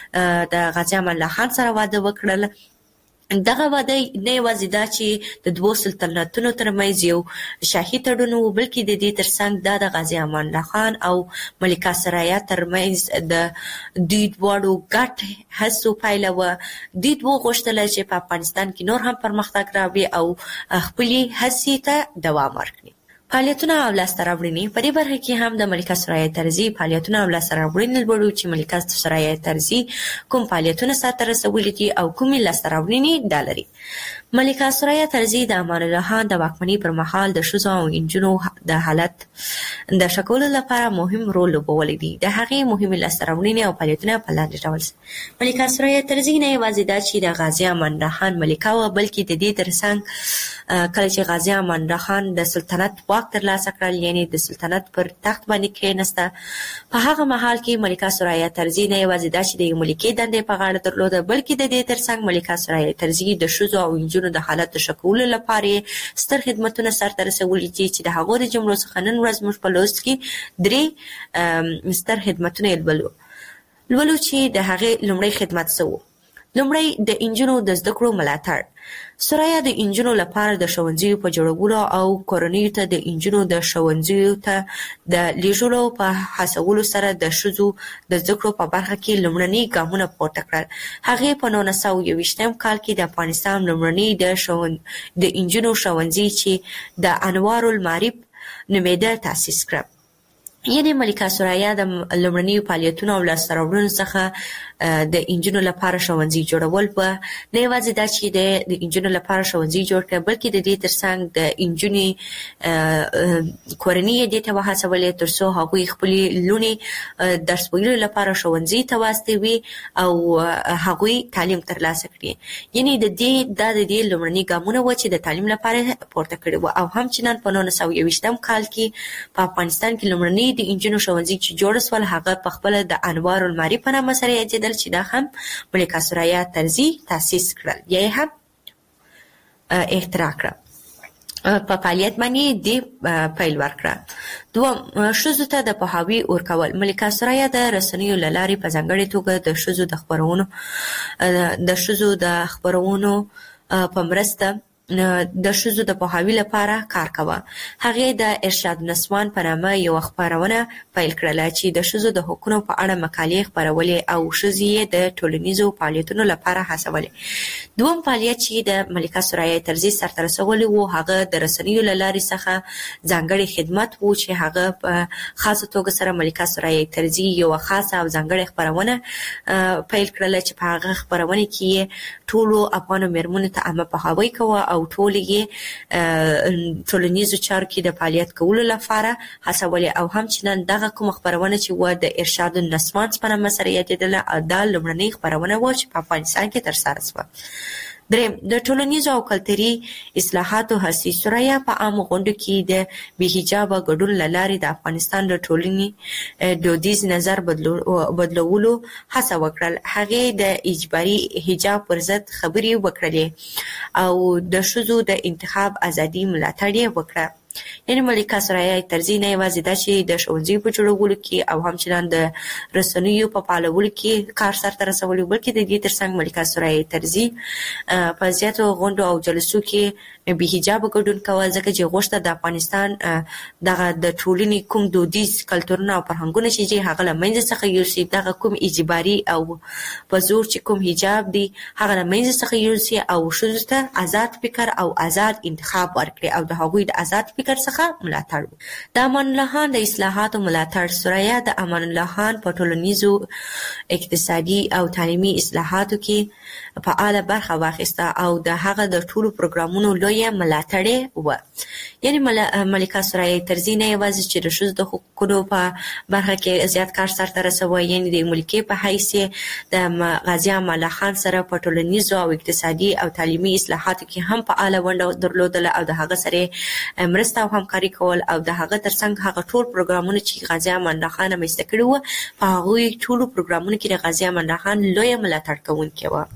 د غازي امان الله خان سره واده وکړل. دغه واده نه یوازې دا چې د دوو سلطنتونو ترمنځ یو شاهي تړون و، بلکې د دې ترڅنګ دا د غازي امان الله خان او ملکه ثریا ترمنځ د دوی دواړو ګډ هڅو پایله وه. دوی دوی غوښتل چې په افغانستان کې نور هم پرمختګ راوړي او خپلې هڅې ته دوام ورکړي. فعالیتونه او لاسته راوړنې په دې برخه کې هم د ملکه ثریا طرزي فعالیتونه او لاسته راوړنې لولو چې ملکه ثریا طرزي کوم فعالیتونه سرته رسولي دي او کومې لاسته راوړنې دا لري. ملکه ثریا طرزي د امان الله خان د واکمنۍ پر مهال د ښځو او نجونو د حالت د ښه کولو لپاره مهم رول لوبولی دی. د هغې مهمې لاسته راوړنې او فعالیتونه په لاندې ډول ملکه ثریا طرزي نه یوازې دا چې د غازي امان الله خان ملکه وه، بلکې د دې ترڅنګ کله چې غازي امان الله خان د سلطنت واک ترلاسه کړل، یعنې د سلطنت پر تخت باندې کېناسته، په هغه مهال کې ملکه ثریا طرزي نه یوازې دا چې د یو ملکې دندې په غاړه درلوده، بلکې د دې ترڅنګ ملکه ثریا طرزي د ښځو او نجونو د حالت د ښه کولو لپاره ستر خدمتونه سرته رسولي دي، چې د هغو د جملو څخه نن ورځ موږ په لوست کې درې ستر خدمتونه یې لولو. لولو چې د هغې لومړی خدمت څه و؟ لومړی د نجونو د زده کړو ملاتړ. ثریا د نجونو لپاره د ښوونځیو په جوړولو او کورنیو ته د نجونو د ښوونځیو ته د لیږلو په هڅولو سره د ښځو د زده کړو په برخه کې لومړني ګامونه پورته کړل. هغې په نولس سوه یوویشتم کال کې د افغانستان لومړني د ښوون د نجونو ښوونځي چې د انوار المعارف نومېده تاسیس کړه. یعنې ملکه ثریا د لومړنیو فعالیتونو او لاسته راوړنو څخه د نجونو لپاره ښوونځي جوړول وه. نه یوازې دا چې د نجونو لپاره ښوونځي جوړ کړه، بلکې د دې ترڅنګ د نجونې کورنۍ یې دې ته وهڅولې تر څو هغوی خپلې لوڼې درس ویلو لپاره ښوونځي ته واستوي او هغوی تعلیم ترلاسه کړي. یعنې د دې دا د دې لومړني ګامونه وه چې د تعلیم لپاره پورته کړي وه. او همچنان په نولس سوه یوویشتم کال کې په افغانستان کې لومړني د نجونو ښوونځي چې جوړ سول، هغه په خپله د انوار المعارف په نامه سره یادېدل، چې دا هم ملکه ثریا طرزي تاسیس کړل یا یې هم اختراع کړه. په فعالیت باندې دې پیل ورکړه. دوم، ښځو ته د پوهاوي ورکول. ملکه ثریا د رسنیو له لارې په ځانګړې توګه د ښځو د خپرونو د ښځو د خپرونو په مرسته د ښځو د پوهاوي لپاره کار کاوه. هغې د ارشاد نسوان په نامه یوه خپرونه پیل کړله چې د ښځو د حقونو په اړه مقالې خپرولې او ښځې یې د ټولنیزو فعالیتونو لپاره هڅولې. دوم فعالیت چې د ملکه ثریا طرزي سرته رسولی و هغه د رسنیو له لارې څخه ځانګړی خدمت و چې هغه په خاصه توګه سره ملکه ثریا طرزي یوه خاصه او ځانګړې خپرونه پیل کړله چې په هغه خپرونه کې ټولو افغانو مېرمنو ته عامه پوهاوی کوه او ټول یې ټولنیزو چارو کې د فعالیت کولو لپاره هڅولې او همچنان دغه کومه خپرونه چې و د ارشاد النسوان په نامه سره یادېدله دا لومړنۍ خپرونه وه چې په افغانستان کې ترسره شوه. دریم د ټولنیزو او کلتوري اصلاحاتو هڅې. ثریا په عامو غونډو کې د بې حجابه ګډون له لارې د افغانستان د ټولنې دودیز نظر بدلولو هڅه وکړل. هغې د اجباري حجاب پر ضد خبرې وکړلې او د ښځو د انتخاب ازادي ملاتړ یې وکړه. یعنې ملکه ثریا طرزي نه یوازې دا چې د ښوونځیو په جوړولو کې او همچنان د رسنیو په فعالولو کې کار سرته رسولی بلکې د دې ترڅنګ ملکه ثریا طرزي په زیاتو غونډو او جلسو کې بې حجابه ګډون کوه ځکه چې غوښته د افغانستان دغه د ټولنې کوم دودیز کلتورونه او فرهنګونه چې دي هغه له منځه څخه یوسي. دغه کوم اجباري او په زور چې کوم حجاب دی هغه له منځه څخه یوسي او ښځو ته آزاد فکر او آزاد انتخاب ورکړي او د هغوی د آزاد فکر څخه ملاتړ. د امان الله خان د اصلاحاتو ملاتړ. ثریا د امان الله خان په ټولنیزو اقتصادي او تعلیمي اصلاحاتو کې فعاله برخه واخیسته او د هغه د ټولو پروګرامونو لویه ملاتړې وه. یعنې ملکه ثریا طرزي نه یوازې چې د ښځو د حقوقو په برخه کې زیات کار سرته رسوه یعنې د ملکې په حیث د غازي امان الله خان سره په ټولنیزو او اقتصادي او تعلیمي اصلاحاتو کې هم فعاله ونډه درلودله او د هغه سره مرسته او همکاري کول او د هغه ترڅنګ هغه ټول پروګرامونه چې غازي امان الله خان رامنځته کړي وو په هغوی ټولو پروګرامونو کې د غازي امان الله خان لویه ملاتړ کوونکې وه.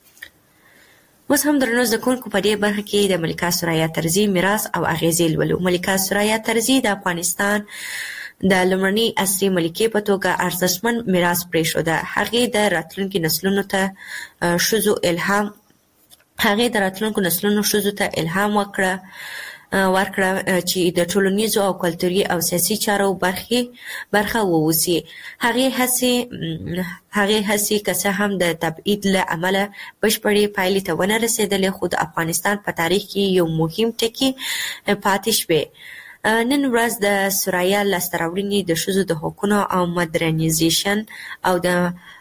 اوس هم درنو زده کوونکو په دې برخه کې د ملکه ثریا طرزي میراث او اغیزې لولو. ملکه ثریا طرزي د افغانستان د لومړنۍ عصري ملکې په توګه ارزښتمن میراث پرېښوده. هغې د راتلونکي نسلونو ته ښځو الهام هغې د راتلونکو نسلونو ښځو ته الهام وکړه ورکړه چې د ټولنیزو او کلتوري او سیاسي چارو برخې برخه ووسي. هغې هڅې هغې هڅې که څه هم د تبعید له امله بشپړې پایلې ته ونه رسېدلې خو د افغانستان په تاریخ کې یو مهم ټکی پاتې شوی. نن ورځ د ثریا لاسته راوړنې د ښځو د حقونو او مدرنیزیشن او د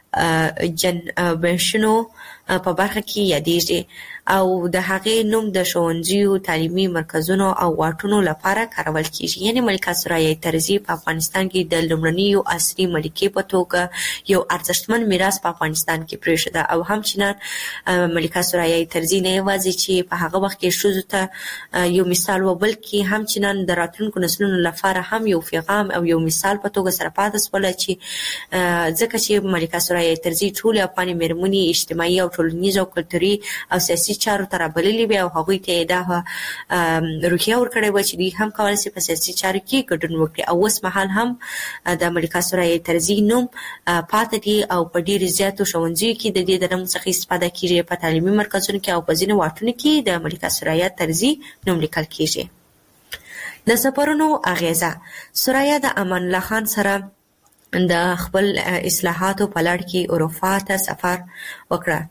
جنبشونو په برخه کې یادېږي او د هغې نوم د ښوونځیو تعلیمي مرکزونو او واټونو لپاره کارول کیږي. یعنې ملکه ثریا طرزي په افغانستان کې د لومړنیو عصري ملکې په توګه یو ارزښتمن میراث په افغانستان کې پرېښوده او همچنان ملکه ثریا طرزي نه یوازې چې په هغه وخت کې ښځو ته یو مثال و بلکې همچنان د راتلونکو نسلونو لپاره هم یو پیغام او یو مثال په توګه سره پاتې شوله چې ځکه چې ملکه ثریا طرزي ټولې افغاني مېرمنې اجتماعي او ټولنیز او کلتوري او سیاسي چارو ته رابللې وې او هغوی ته یې دا روحیه ورکړې وه چې دوی هم کولی شي په سیاسي چارو کې ګډون وکړي او اوس مهال هم د ملکه ثریا طرزي نوم پاتې دی او په ډېرو زیاتو ښوونځیو کې د دې د نوم څخه استفاده کېږي. په تعلیمي مرکزونو کې او په ځینو واټونو کې د ملکه ثریا طرزي نوم لیکل کېږي. د سفرونو اغیزه. ثریا د امان الله خان سره د خپل اصلاحاتو په لړ کې اروپا ته سفر وکړه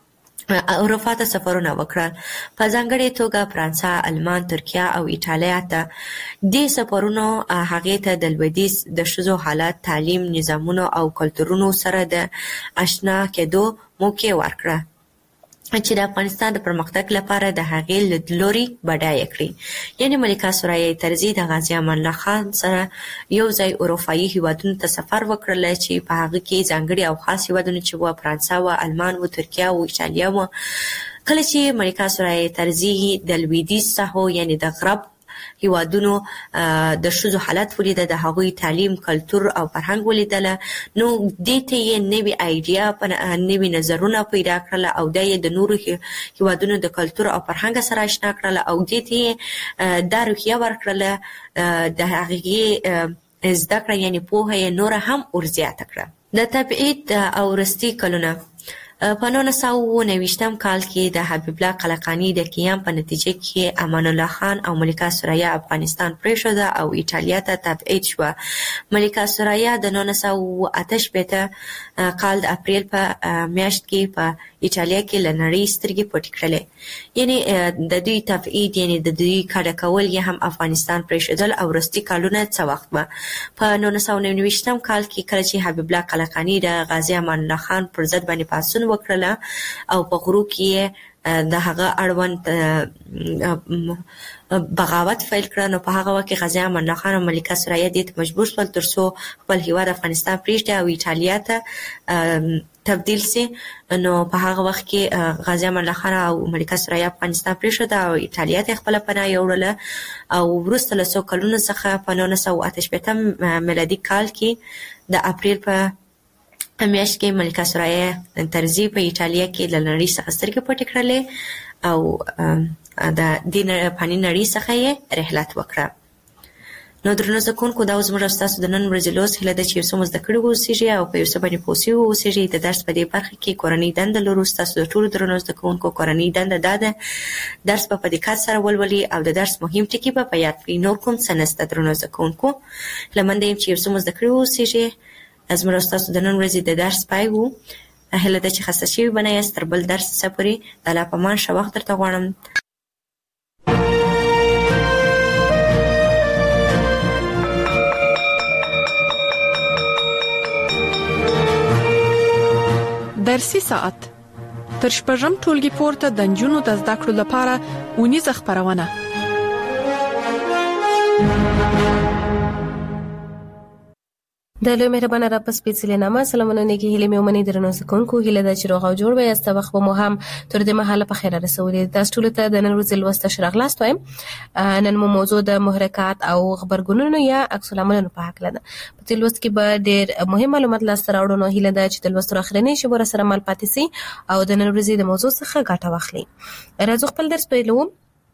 اروپا ته سفرونه وکړل په ځانګړې توګه فرانسه، المان، ترکیه او ایټالیا ته. دې سفرونو هغې ته د لویدیځ د ښځو حالت، تعلیم، نظامونو او کلتورونو سره د اشنا کېدو موقع ورکړه چې د افغانستان د پرمختګ لپاره د هغې لیدلوري بډایه کړي. یعنې ملکه ثریا طرزي د غازي امان الله خان سره یو ځای اروپایي هیوادونو ته سفر وکړل چې په هغه کې ځانګړي او خاص هیوادونه چې وه فرانسه وه، المان وه، ترکیه وه، ایټالیا وه. کله چې ملکه ثریا طرزي د لویدیځ ساحو یعنې د غرب هیوادونو د ښځو حالت ولیده، د هغوی تعلیم، کلتور او فرهنګ ولیدله، نو دې ته یې نوې ایډیا نوې نظرونه پیدا کړله او دا یې د نورو هیوادونو د کلتور او فرهنګ سره اشنا کړله او دې ته یې دا روحیه ورکړله د هغې زده کړه یعنې پوهه یې نوره هم ورزیاته کړه. د تبعید او وروستي کلونه. په نولس سوه اوه نوي کال کې د حبیب الله قلقانی د قیام په نتیجه کې امان الله خان او ملکه ثریا افغانستان پرېښوده او ایټالیا ته تبعید شوه. ملکه ثریا د نولس سوه اوه اتیا کال د اپریل په میاشت کې په ایټالیا کې له نړۍ سترګې پټې کړلې. یعنی د دوی تبعید یعنی د دوی کډه کول یې هم افغانستان پرېښودل او وروستي کالونه څه وخت به په نولس سوه نهه نوي کال کې کله چې حبیب الله قلقانی د غازي امان الله خان پر ضد باندې پاڅون وکړله او په غرو کې د هغه اړوند بغاوت فیل کړ، نو په هغه وخت کې غازي امان الله خان او ملکه ثریا دې ته مجبور شول ترڅو خپل هیواد افغانستان پرېږدي او ایټالیا ته تبدیل سي. نو په هغه وخت کې غازي امان الله خان او ملکه ثریا افغانستان پرېښوده او ایټالیا ته خپله پناه یوړله او وروسته له څو کلونو څخه په نولس سوه اته شپېته میلادي کال کې د اپریل په میاشت کې ملکه ثریا طرزي په ایټالیا کې له نړۍ څخه سترګې پټې کړلې او د دې فاني نړۍ څخه یې رحلت وکړه. نو درنو زده کوونکو، دا زموږ او ستاسو د نن ورځې لوست هیله ده چې یو څه مو زده کړي واوسېږي او په یو څه باندې پوه سوي واوسېږي. د درس په دې برخه کې کورنۍ دنده لرو. ستاسو د ټولو درنو زده کوونکو کورنۍ دنده دا ده درس په دقت سره ولولي او د درس مهم ټکي به په یاد کړي. نور کوم څه نشته درنو زده کوونکو. هیله منده یم چې یو څه مو زده کړي واوسېږي. زموږ او ستاسو د نن ورځې د درس پای وو. هیله ده چې خسته شوي به نه یاست. تر بل درس څخه پورې د الله په امان ښه وخت درته غواړم.
درسي ساعت تر شپږم ټولګي پورته د نجونو د زده کړو لپاره اونیزه خپرونه.
د لوی مهربانه رب سپېڅلې نامه سلامونه نیکی هیله مې ومني درنو زده کوونکو. هیله ده چې روغ او جوړ به یاست. وخت به مو هم تر دې مهاله په خیر رسولې. تاسو ټولو ته د نن ورځې لوست ښه راغلاست وایم. نن مو موضوع د محرکات او غبرګونونو یا عکس العملونو په هکله ده. په دې لوست کې به ډېر مهم معلومات لاسته راوړو. نو هیله ده چې د لوست تر اخرنۍ شېبو راسره مل پاتې سئ او د نن ورځې د موضوع څخه ګټه واخلئ. راځو خپل درس پیلوو.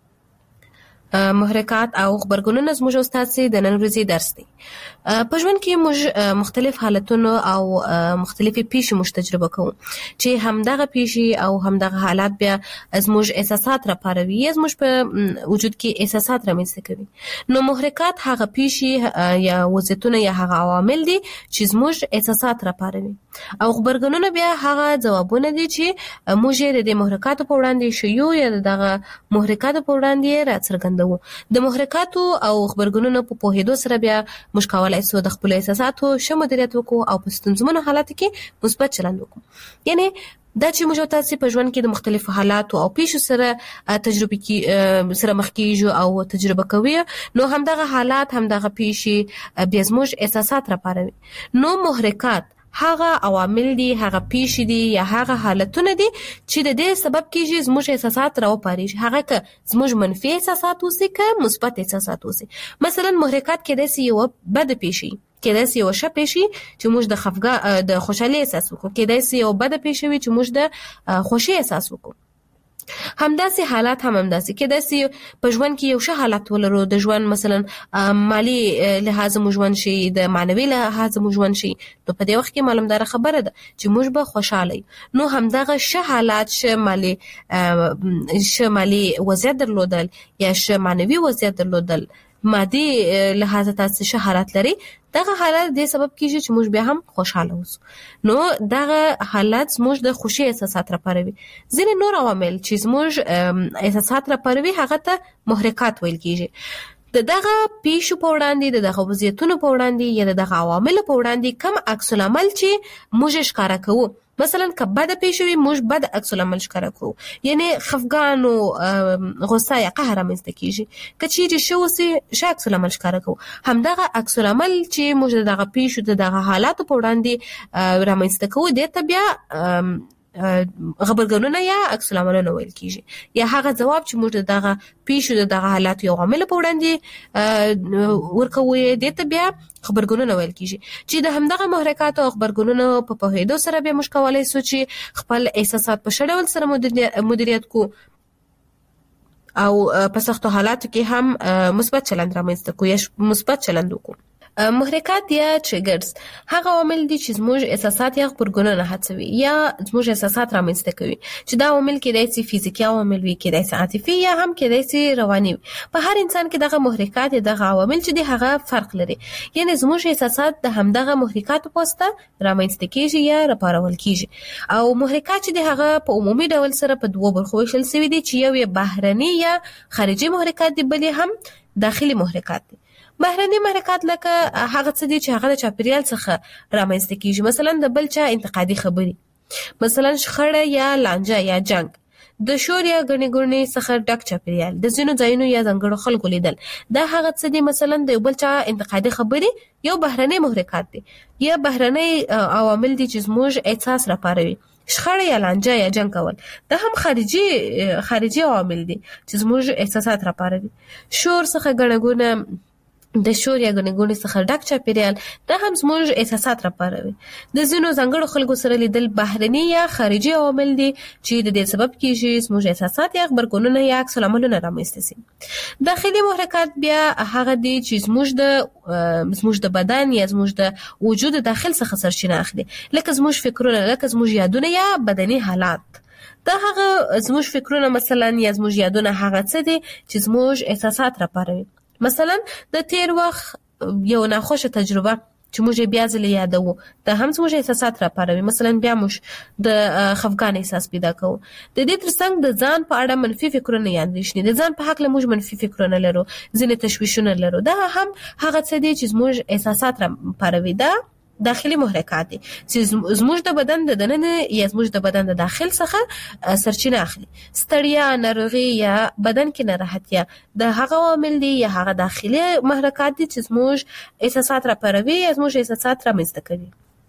محرکات او غبرګونونه زموږ او ستاسو د نن ورځې درس دی. په ژوند کې موږ مختلف حالتونه او مختلفې پیښې موږ تجربه کوو چې همدغه پیښې او همدغه حالات بیا زموږ احساسات راپاروي یا زموږ په وجود کې احساسات رامنځته کوي. نو محرکات هغه پیښې یا وضعیتونه یا هغه عوامل دي چې زموږ احساسات راپاروي او غبرګونونه بیا هغه ځوابونه دي چې موږ یې د محرکاتو په وړاندې شیو یا دغه محرکاتو په وړاندې راڅرګندوو. د محرکاتو او غبرګونونو په پوهېدو سره بیا موږ کولی شو د خپلو احساساتو ښه مدیریت وکړو او په ستونزمنو حالاتو کې مثبت چلند وکړو. یعنی دا چې موږ تاسو په ژوند کې د مختلفو حالاتو او پیښو سره تجربه کې سره مخ کیږو او تجربه کوي، نو همدغه حالات همدغه پیښې بیا زموږ احساسات راپاروي. نو محرکات هغه عوامل دي، هغه پیښې دي یا هغه حالتونه دي چې د دې سبب کېږي زموږ احساسات راوپارېږي. هغه که زموږ منفي احساسات اوسي که مثبت احساسات اوسي. مثلا محرکات کېدای سي یوه بده پیښې، کېدای سي یوه ښه پیښې چې موږ د خفګان د خوشحالۍ احساس وکړو، کېدای سي یوه بده پیښه وي چې موږ د خوښۍ احساس وکړو. همداسې حالات هم همداسې کېدای سي په ژوند کې یو ښه حالت ولرو، د ژوند مثلا مالي لحاظ مو ژوند شي، د معنوي لحاظ مو ژوند شي، نو په دې وخت کې معلومداره خبره ده چې موږ به خوشحاله یو. نو همدغه ښه حالات، ښه مالي ښه مالي وضعیت درلودل یا ښه معنوي وضعیت درلودل، مادي لحاظ تاسو ښه حالات لري، دغه حالت دې سبب کیږي چې موږ بیا هم خوشاله اوسو. نو دغه حالت زموږ د خوشي احساسات راپاروي. ځینې نور عوامل چې زموږ احساسات راپاروي هغه ته محرکات ویل کیږي. د دغه پیښو په وړاندې، د دغه وضعیتونو په وړاندې یا د دغه عواملو په وړاندې کم عکس العمل چې موږ ښکاره کوو. مثلا که بده پیښه وي موږ بد عکس العمل ښکاره کوو، یعنی خفګان او غصه یا قهر رامنځته کیږي. که چیرې ښه اوسي ښه عکس العمل ښکاره کوو. همدغه عکس العمل چې موږ د دغه پیښو د دغه حالاتو په وړاندې رامنځته کوو دې ته بیا غبرګونونه یا عکس العملونه ویل کیږي، یا هغه ځواب چې موږ دغه پیښو د دغه حالات یو عامل په وړاندې ورکوو دې ته بیا غبرګونونه ویل کیږي. چې د همدغه محرکات او غبرګونونو په پوهېدو سره بیا موږ کولی شو چې خپل احساسات په ښه ډول سره مدیریت کړو او په سختو حالاتو کې هم مثبت چلند رامنځته کړو یا مثبت چلند وکړو. محرکات یا ټریګرز هغه عوامل دي چې زموږ احساسات یا غبرګونونه هڅوي یا زموږ احساسات رامنځته کوي چې دا عوامل کېدای شي فزیکي عوامل وي، کېدای شي عاطفي یا هم کېدای شي رواني وي. په هر انسان کې دغه محرکات یا دغه عوامل چې دي هغه فرق لري، یعنی زموږ احساسات د همدغه محرکاتو په واسطه رامنځته کېږي یا راپارول کېږي. او محرکات چې دي هغه په عمومي ډول سره په دوه برخو ویشل شوي دي چې یو یې بهرني یا خارجي محرکات دي، بل هم داخلي محرکات دي. بهرني محرکات لکه هغه څه دي چې هغه د چاپیریال څخه رامنځته کیږي، مثلا د بل چا انتقادي خبري، مثلا شخړه یا لانجه یا جنگ، د شور یا غني ګورني څخه ډک چاپیریال، د ځینو ځایونو یا ځنګړو خلکو لیدل، دا هغه څه دي مثلا د بل چا انتقادي خبري یو بهرني محرکات دي. یا بهرني عوامل دي چې زموږ احساس راپاروي، شخړه یا لانجه یا جنگ کول، دا هم خارجي خارجي عوامل دي چې زموږ احساسات راپاروي. شور څخه غنګونه، د شور یا غنګونې څخه ډک چاپیریال، دا هم زموږ احساسات راپاروي. د ځینو ځنګړو خلکو سره لیدل بهرني یا خارجي عوامل دي چې د دې سبب کیږي زموږ احساسات یا غبرګونونه یا عکس العملونه رامنځته شي. داخلي محرکات بیا هغه دي چې زموږ د زموږ د بدن یا زموږ د وجود داخل څخه سرچینه اخلي، لکه زموږ فکرونه، لکه زموږ یادونه یا بدني حالات. دا هغه زموږ فکرونه مثلا یا زموږ یادونه هغه څه دي چې زموږ احساسات راپاروي. مثلا د تیر وخت یو ناخوشه تجربه چې موږ بیا ځل یادو، دا هم زموږ احساسات راپاروي. مثلا بیا موږ د خفګان احساس پیدا کوو. د دې ترڅنګ د ځان په اړه منفي فکرونه یا اندېښنې، د ځان په حق له موږ منفي فکرونه لرو، ځینې تشویشونه لرو، دا هم هغه څه دي چې زموږ احساسات راپاروي. دا داخلي محرکات دي چې زموږ د بدن د دننه یا زموږ د بدن د داخل څخه سرچینه اخلي. ستړیا، ناروغي یا بدن کې ناراحتیا، د هغه عوامل دي یا هغه داخلي محرکات دي چې زموږ احساسات راپاروي یا زموږ احساسات رامنځته کوي.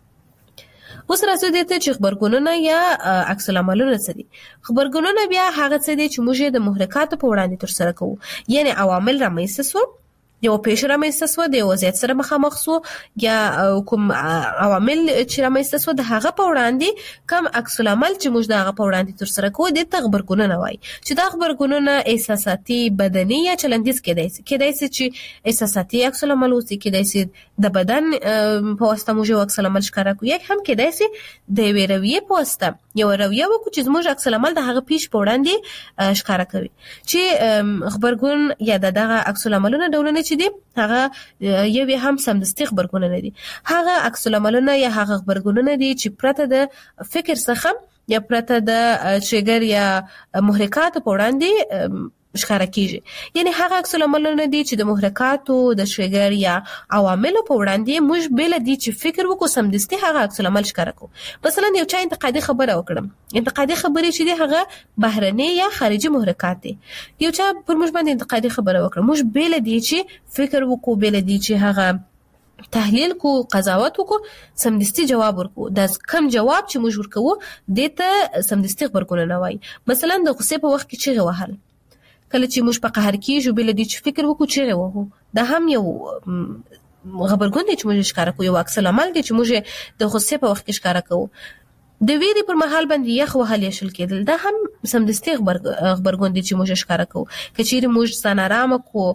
اوس راځو دې ته چې خبرګونونه یا عکس العملونه څه دي. خبرګونونه بیا هغه څه دي چې موږ د محرکاتو په وړاندې ترسره کوو، یعنی عوامل رامنځته شو، یو پیښه رامنځته شوه، د یو وضعیت سره مخامخ شو، یا کوم عوامل چې رامنځته شوه د هغه په وړاندې کوم عکس العمل چې موږ د هغه په وړاندې ترسره کوو دې ته غبرګونونه وایي. چې دا غبرګونونه احساساتي، بدني یا چلندیز کېدای شي. کېدای شي چې احساساتي عکس العمل اوسي، کېدای شي د بدن په واسطه موږ یو عکس العمل ښکاره کوو، یا هم کېدای شي د یوې رویې په واسطه یو رویه وکړو چې زموږ عکس العمل د هغه پیښې په وړاندې ښکاره کوي. چې غبرګون یا دغه عکس العملونه ډولونه چې دي هغه یو هم سمدستي غبرګونونه دي. هغه عکس العملونه یا هغه غبرګونونه دي چې پرته د فکر څخه یا پرته د ټریګر یا محرکات په وړاندې ښکاره کیږي. یعنی هغه عکس العملونه دي چې د محرکاتو، د ټریګر یا عواملو په وړاندې موږ بل دي چې فکر وکړو سمدستي هغه عکس العمل ښکاره کوو. مثلا یو چا انتقادي خبره وکړم، انتقادي خبرې چې دي هغه بهرني یا خارجي محرکات دي. یو چا پر موږ باندې انتقادي خبره وکړه، موږ بل دي چې فکر وکړو، بل دي چې هغه تحلیل کو، قضاوت وکړو، سمدستي جواب ورکو. دا کم جواب چې موږ ورکو دې ته سمدستي غبرګونونه وایي. مثلا د غصې په وخت کې چیغې وهل، کله چې موږ په قهر کېږو بل دې چې فکر وکړو چیغې وهو، دا هم یو غبرګون دی چې موږ ښکاره کوو، یو عکس العمل دی چې موږ د غصې په وخت کې ښکاره کوو. د ویرې پر مهال باندې یخ وهل یا شل کېدل، دا هم سمدستي غبرګون دی چې موږ ښکاره کوو. که چیرې موږ ځان ارامه کړو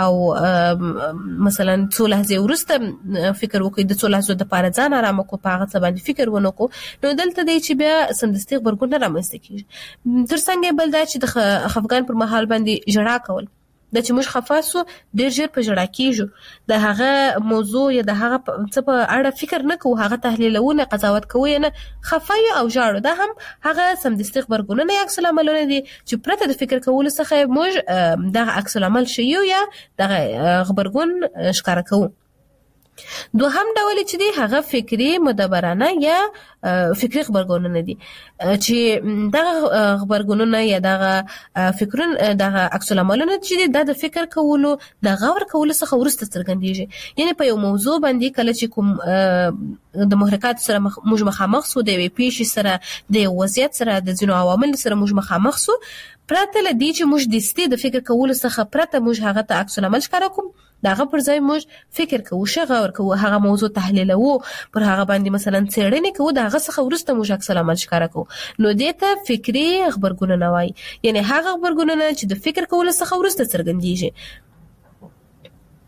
او مثلا څو لحظې وروسته فکر وکړو د څو لحظو دپاره ځان ارامه کړو، په هغه څه باندې فکر ونه کړو، نو دلته دی چې بیا سمدستي غبرګونونه رامنځته کېږي. تر څنګ بل دا چې د خفګان پر مهال باندې ژړا کول، دا چې موږ خفه سو ډېر ژر په ژړا کېږو، د هغه موضوع یا د هغه څه په اړه فکر نه کوو، هغه تحلیلوو نه، قضاوت کوو یې نه، خفه یو او ژاړو. دا هم هغه سمدستي غبرګونونه یا عکس العملونه دي چې پرته د فکر کولو څخه موږ دغه عکس العمل ښیو یا دغه غبرګون ښکاره کوو. دوهم ډول چې دی هغه فکری مدبرانه یا فکری خبرګونونه دي چې دغه خبرګونونه یا دغه فکرون دغه عکس العملونه چې دی د فکر کولو د غور کولو څخه ورسته څرګندېږي. یعنی په یو موضوع باندې کله چې کوم د محرکات سره موږ مخامخ سو، د یوې پیښې سره، د یو وضعیت سره، د ځینو عوامل سره موږ مخامخ سو، پرته له دې چې موږ دستي د فکر کولو څخه پرته موږ هغه ته عکس العمل ښکاره کوو، دغه پر ځای موږ فکر کوو، شغور کوو، هغه موضوع تحلیلوو، پر هغه باندې مثلا څېړنې کوو، د هغه څخه وروسته موږ عکس العمل ښکاره کوو. نو دې ته فکري غبرګونونه وایي، یعنی هغه غبرګونونه چې د فکر کولو څخه وروسته څرګندېږي.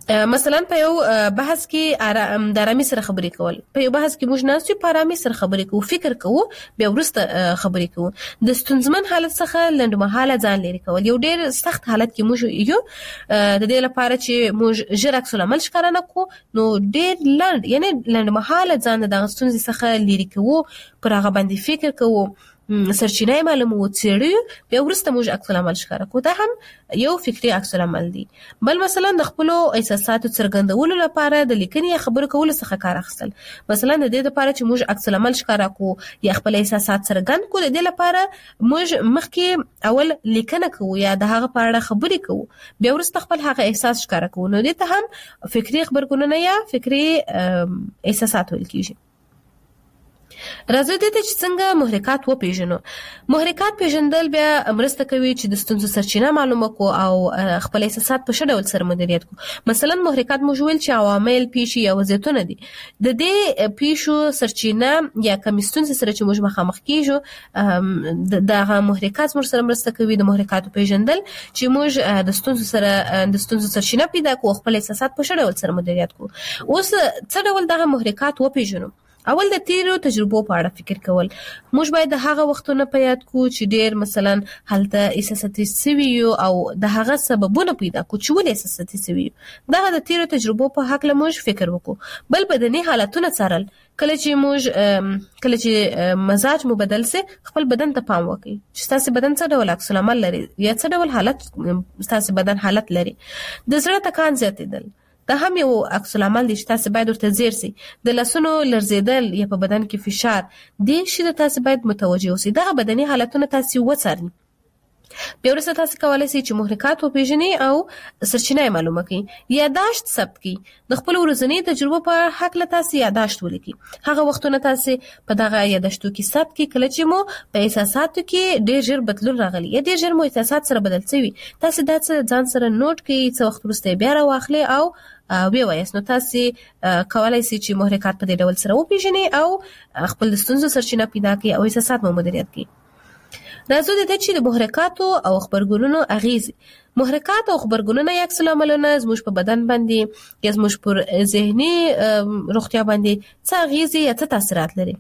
مثلا په یو بحث کې د آرامي سره خبرې کول، په یو بحث کې موږ ناست یو په آرامي سره خبرې کوو، فکر کوو، بیا وروسته خبرې کوو. د ستونزمن حالت څخه لنډمهاله ځان لرې کول، یو ډېر سخت حالت کې موږ یو د دې لپاره چې موږ ژر عکس العمل ښکاره نه کړو، نو ډېر لنډ یعنی لنډمهاله ځان د دغه ستونزې څخه لرې کوو، پر هغه باندې فکر کوو، سرچینه معلومو، څېړو، بیا وروسته موږ عکس العمل ښکاره کوو. دا هم یو فکري عکس العمل دی. بل مثلا د خپل احساساتو څرګندولو لپاره د لیکنې یا خبرو کولو څخه کار اخیستل. مثلا د دې لپاره چې موږ عکس العمل ښکاره کوو یا خپل احساسات څرګند کوو، د دې لپاره موږ مخکې اول لیکنه کوو یا د هغه په اړه خبرې کوو، بیا وروسته خپل هغه احساس ښکاره کوو. نو دې ته هم فکري خبرګونونه یا فکري احساسات ویل کیږي. راځي دې ته چې څنګه محرکات وپیژنو. محرکات پیژندل بیا مرسته کوي چې د ستونزو سرچینه معلومه کو او خپل احساسات په ښه ډول سره مدیریت کو. مثلا محرکات موږ ویل چې عوامل، پیښې یا وضعیتونه دي. د دې پیښو سرچینه یا کوم ستونزې سره چې موږ مخامخ کیږو، دغه محرکات موږ سره مرسته کوي د محرکاتو پیژندل چې موږ د ستونزو سره د ستونزو سرچینه پیدا کو، خپل احساسات په ښه ډول سره مدیریت کو. اوس څه ډول دغه محرکات وپیژنو؟ اول د تیرو تجربو په اړه فکر کول. موږ باید د هغه وختونو په یاد کو چې ډیر مثلا هلته احساساتي سوي او د هغه سببونه پیدا کو چې ولې احساساتي سوي. دغه د تیرو تجربو په حق له موږ فکر وکړو. بل بدني حالتونه څارل. کله چې موږ کله چې مزاج مو بدل سي، خپل بدن ته پام وکړئ چې تاسو بدن څه ډول عکس العمل لري یا څه ډول حالت تاسو بدن حالت لري. د زړه ټکان زیاتېدل دا هم یو عکس العمل دی چې تاسو باید ورته ځیر سي. د لاسونو لرزیدل یا په بدن کې فشار، دې شي د تاسو باید متوجه اوسئ. دغه بدني حالتونه تاسو وڅارئ. بیا وروسته تاسو کولی شئ چې محرکات وپیژنئ او سرچینه معلومه کړئ. یاداشت ثبت کړئ. د خپل ورځني تجربو په حق له تاسو یاداشت ولیکئ. هغه وختونه تاسو په دغه یاداشتو کې ثبت کړئ کله چې مو په احساساتو کې ډېر ژر بدلون راغلی یا ډېر ژر مو احساسات سره بدل شوي. تاسو دا څه ځان سره نوٹ کړئ، څه وخت وروسته بیا راواخلئ او وی وایاست. نو تاسو کولای شئ چې محرکات په دې ډول سره وپیژنئ او خپل د ستونزو سرچینه پیدا کړئ او احساسات مو مدیریت کړئ. راځو د دې چې د محرکاتو او خبرګونونو اغیز. محرکات او خبرګونونه یا عکس العملونه زموږ په بدن باندې یا زموږ پر ذهني روغتیا باندې څه اغیز یا څه تاثیرات لري.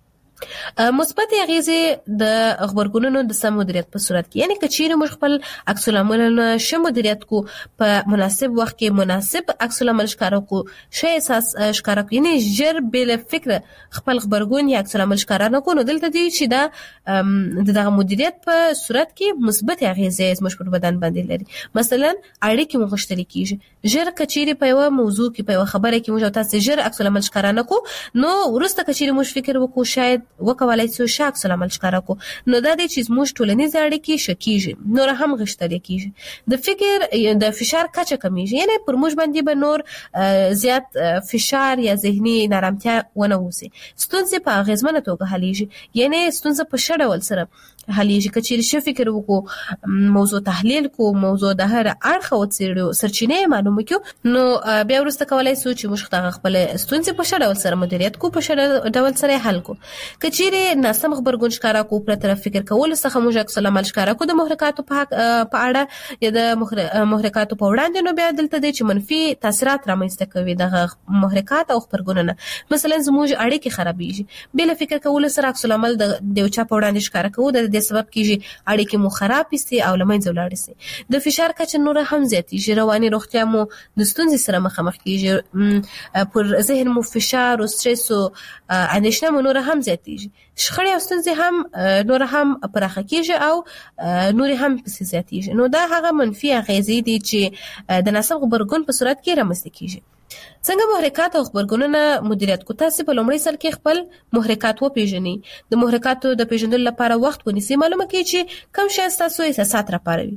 مثبت اغیزې د خبرګونونو د سم مدیریت په صورت کې، یعنی کچېرې موږ خپل عکس العملونه ښه مدیریت کو، په مناسب وخت کې مناسب عکس العمل ښکاره کو، ښه احساس ښکاره کو، یعنی ژر بل فکر خپل خبرګون یا عکس العمل ښکاره نه کو، نو دلته دی چې دا د دغه مدیریت په صورت کې مثبت اغیزې زموږ پر بدن باندې لري. مثلا اړیکې مو غښتلې کیږي. ژر کچېرې په یو موضوع کې په یو خبره کې موږ تاسو ژر عکس العمل ښکاره نه کو، نو وروسته کچېرې موږ فکر وکړو شاید وکولای شو ښه عکس العمل ښکاره کو، نو دا دی چې زموږ ټولنیز اړیکې ښه کیږي، نور هم غښتلې کیږي. د فکر د فشار کچه کمیږي، یعنی پر موږ باندې به نور زیات فشار یا ذهني نارامتیا ونه اوسي. ستونزې په اغیزمنه توګه حلیږي، یعنی ستونزه په ښه ډول سره حلیږي. که چیرې ښه فکر وکړو، موضوع تحلیل کو، موضوع د هر اړخه وڅېړو، سرچینې معلومه کړو، نو بیا وروسته کولای شو چې موږ دغه خپل ستونزې په ښه ډول سره مدیریت کو، په ښه ډول سره حل کو. که چیرې ناسم خبرګون ښکاره کو، پر طرف فکر کولو څخه موږ عکس العمل ښکاره کو د محرکاتو په په اړه یا د محرکاتو په وړاندې، نو بیا دلته دی چې منفي تاثیرات رامنځته کوي دغه محرکات او خبرګونونه. مثلا زموږ اړیکې خرابېږي، بې له فکر کولو سره عکس العمل د یو چا په وړاندې ښکاره کوو، د دې سبب کیږي اړیکې مو خراب شي او له منځه ولاړ شي. د فشار کچه نور هم زیاتېږي، رواني روغتیا مو د ستونزې سره مخامخ کیږي، پر ذهن مو فشار او سټرس او اندېښنه مو نور هم زیاتېږي. شخړې او ستونزې هم نور هم پراخه کیږي او نور هم پسې زیاتېږي. نو دا هغه منفي اغیزې دي چې د ناسم خبرګون په صورت کې رامنځته کیږي. څنګه محرکات او خبرګونونه مدیریت کو؟ تاسو په لومړي سر کې خپل محرکات وپیژنئ. د محرکاتو د پیژندلو لپاره وخت ونیسئ. معلومه کړئ چې کوم شی ستاسو احساسات راپاروي.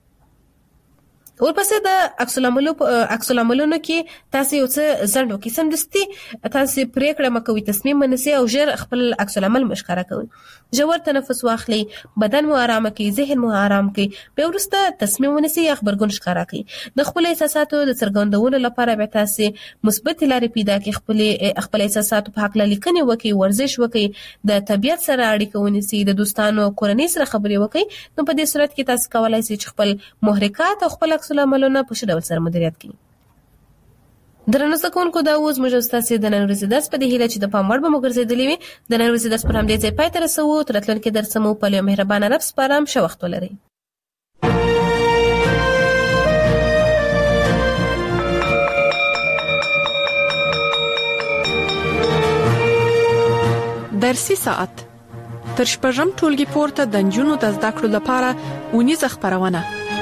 ورپسې د عکس العملو عکس العملونو کې تاسو یو څه ځنډ وکړئ. سمدستي تاسو پریکړه مکوئ، تصمیم ونیسئ او ژر خپل عکس العمل مشکاره کوئ. ژور تنفس واخلئ، بدن مو آرام کړئ، ذهن مو آرام کړئ، بیا وروسته تصمیم ونیسئ یا خبرګون ښکاره کړئ. د خپل احساساتو د څرګندولو لپاره بیا تاسو مثبت لارې پیدا کړئ. خپل خپل احساساتو په حق لیکنې وکړئ، ورزش وکړئ، د طبیعت سره اړیکه ونیسئ، د دوستانو کورنۍ سره خبرې وکړئ. نو په دې صورت کې تاسو کولای شئ چې خپل محرکات او خپل عکس العملونه په ښه ډول سره مدیریت کړئ. درنو زکونکو دا اوس موږ ستاسو د نن ورځې درس په دې هیله چې د پام وړ به مو ګرځېدلی وي. د نن ورځې درس پر همدې ځای پای ته رسوو. تر راتلونکي درس مو په یو مهربانه رب سپارم. ښه وخت ولرئ.
درسي ساعت تر شپږم ټولګي پورته د نجونو د زده کړو لپاره اونیزه خپرونه.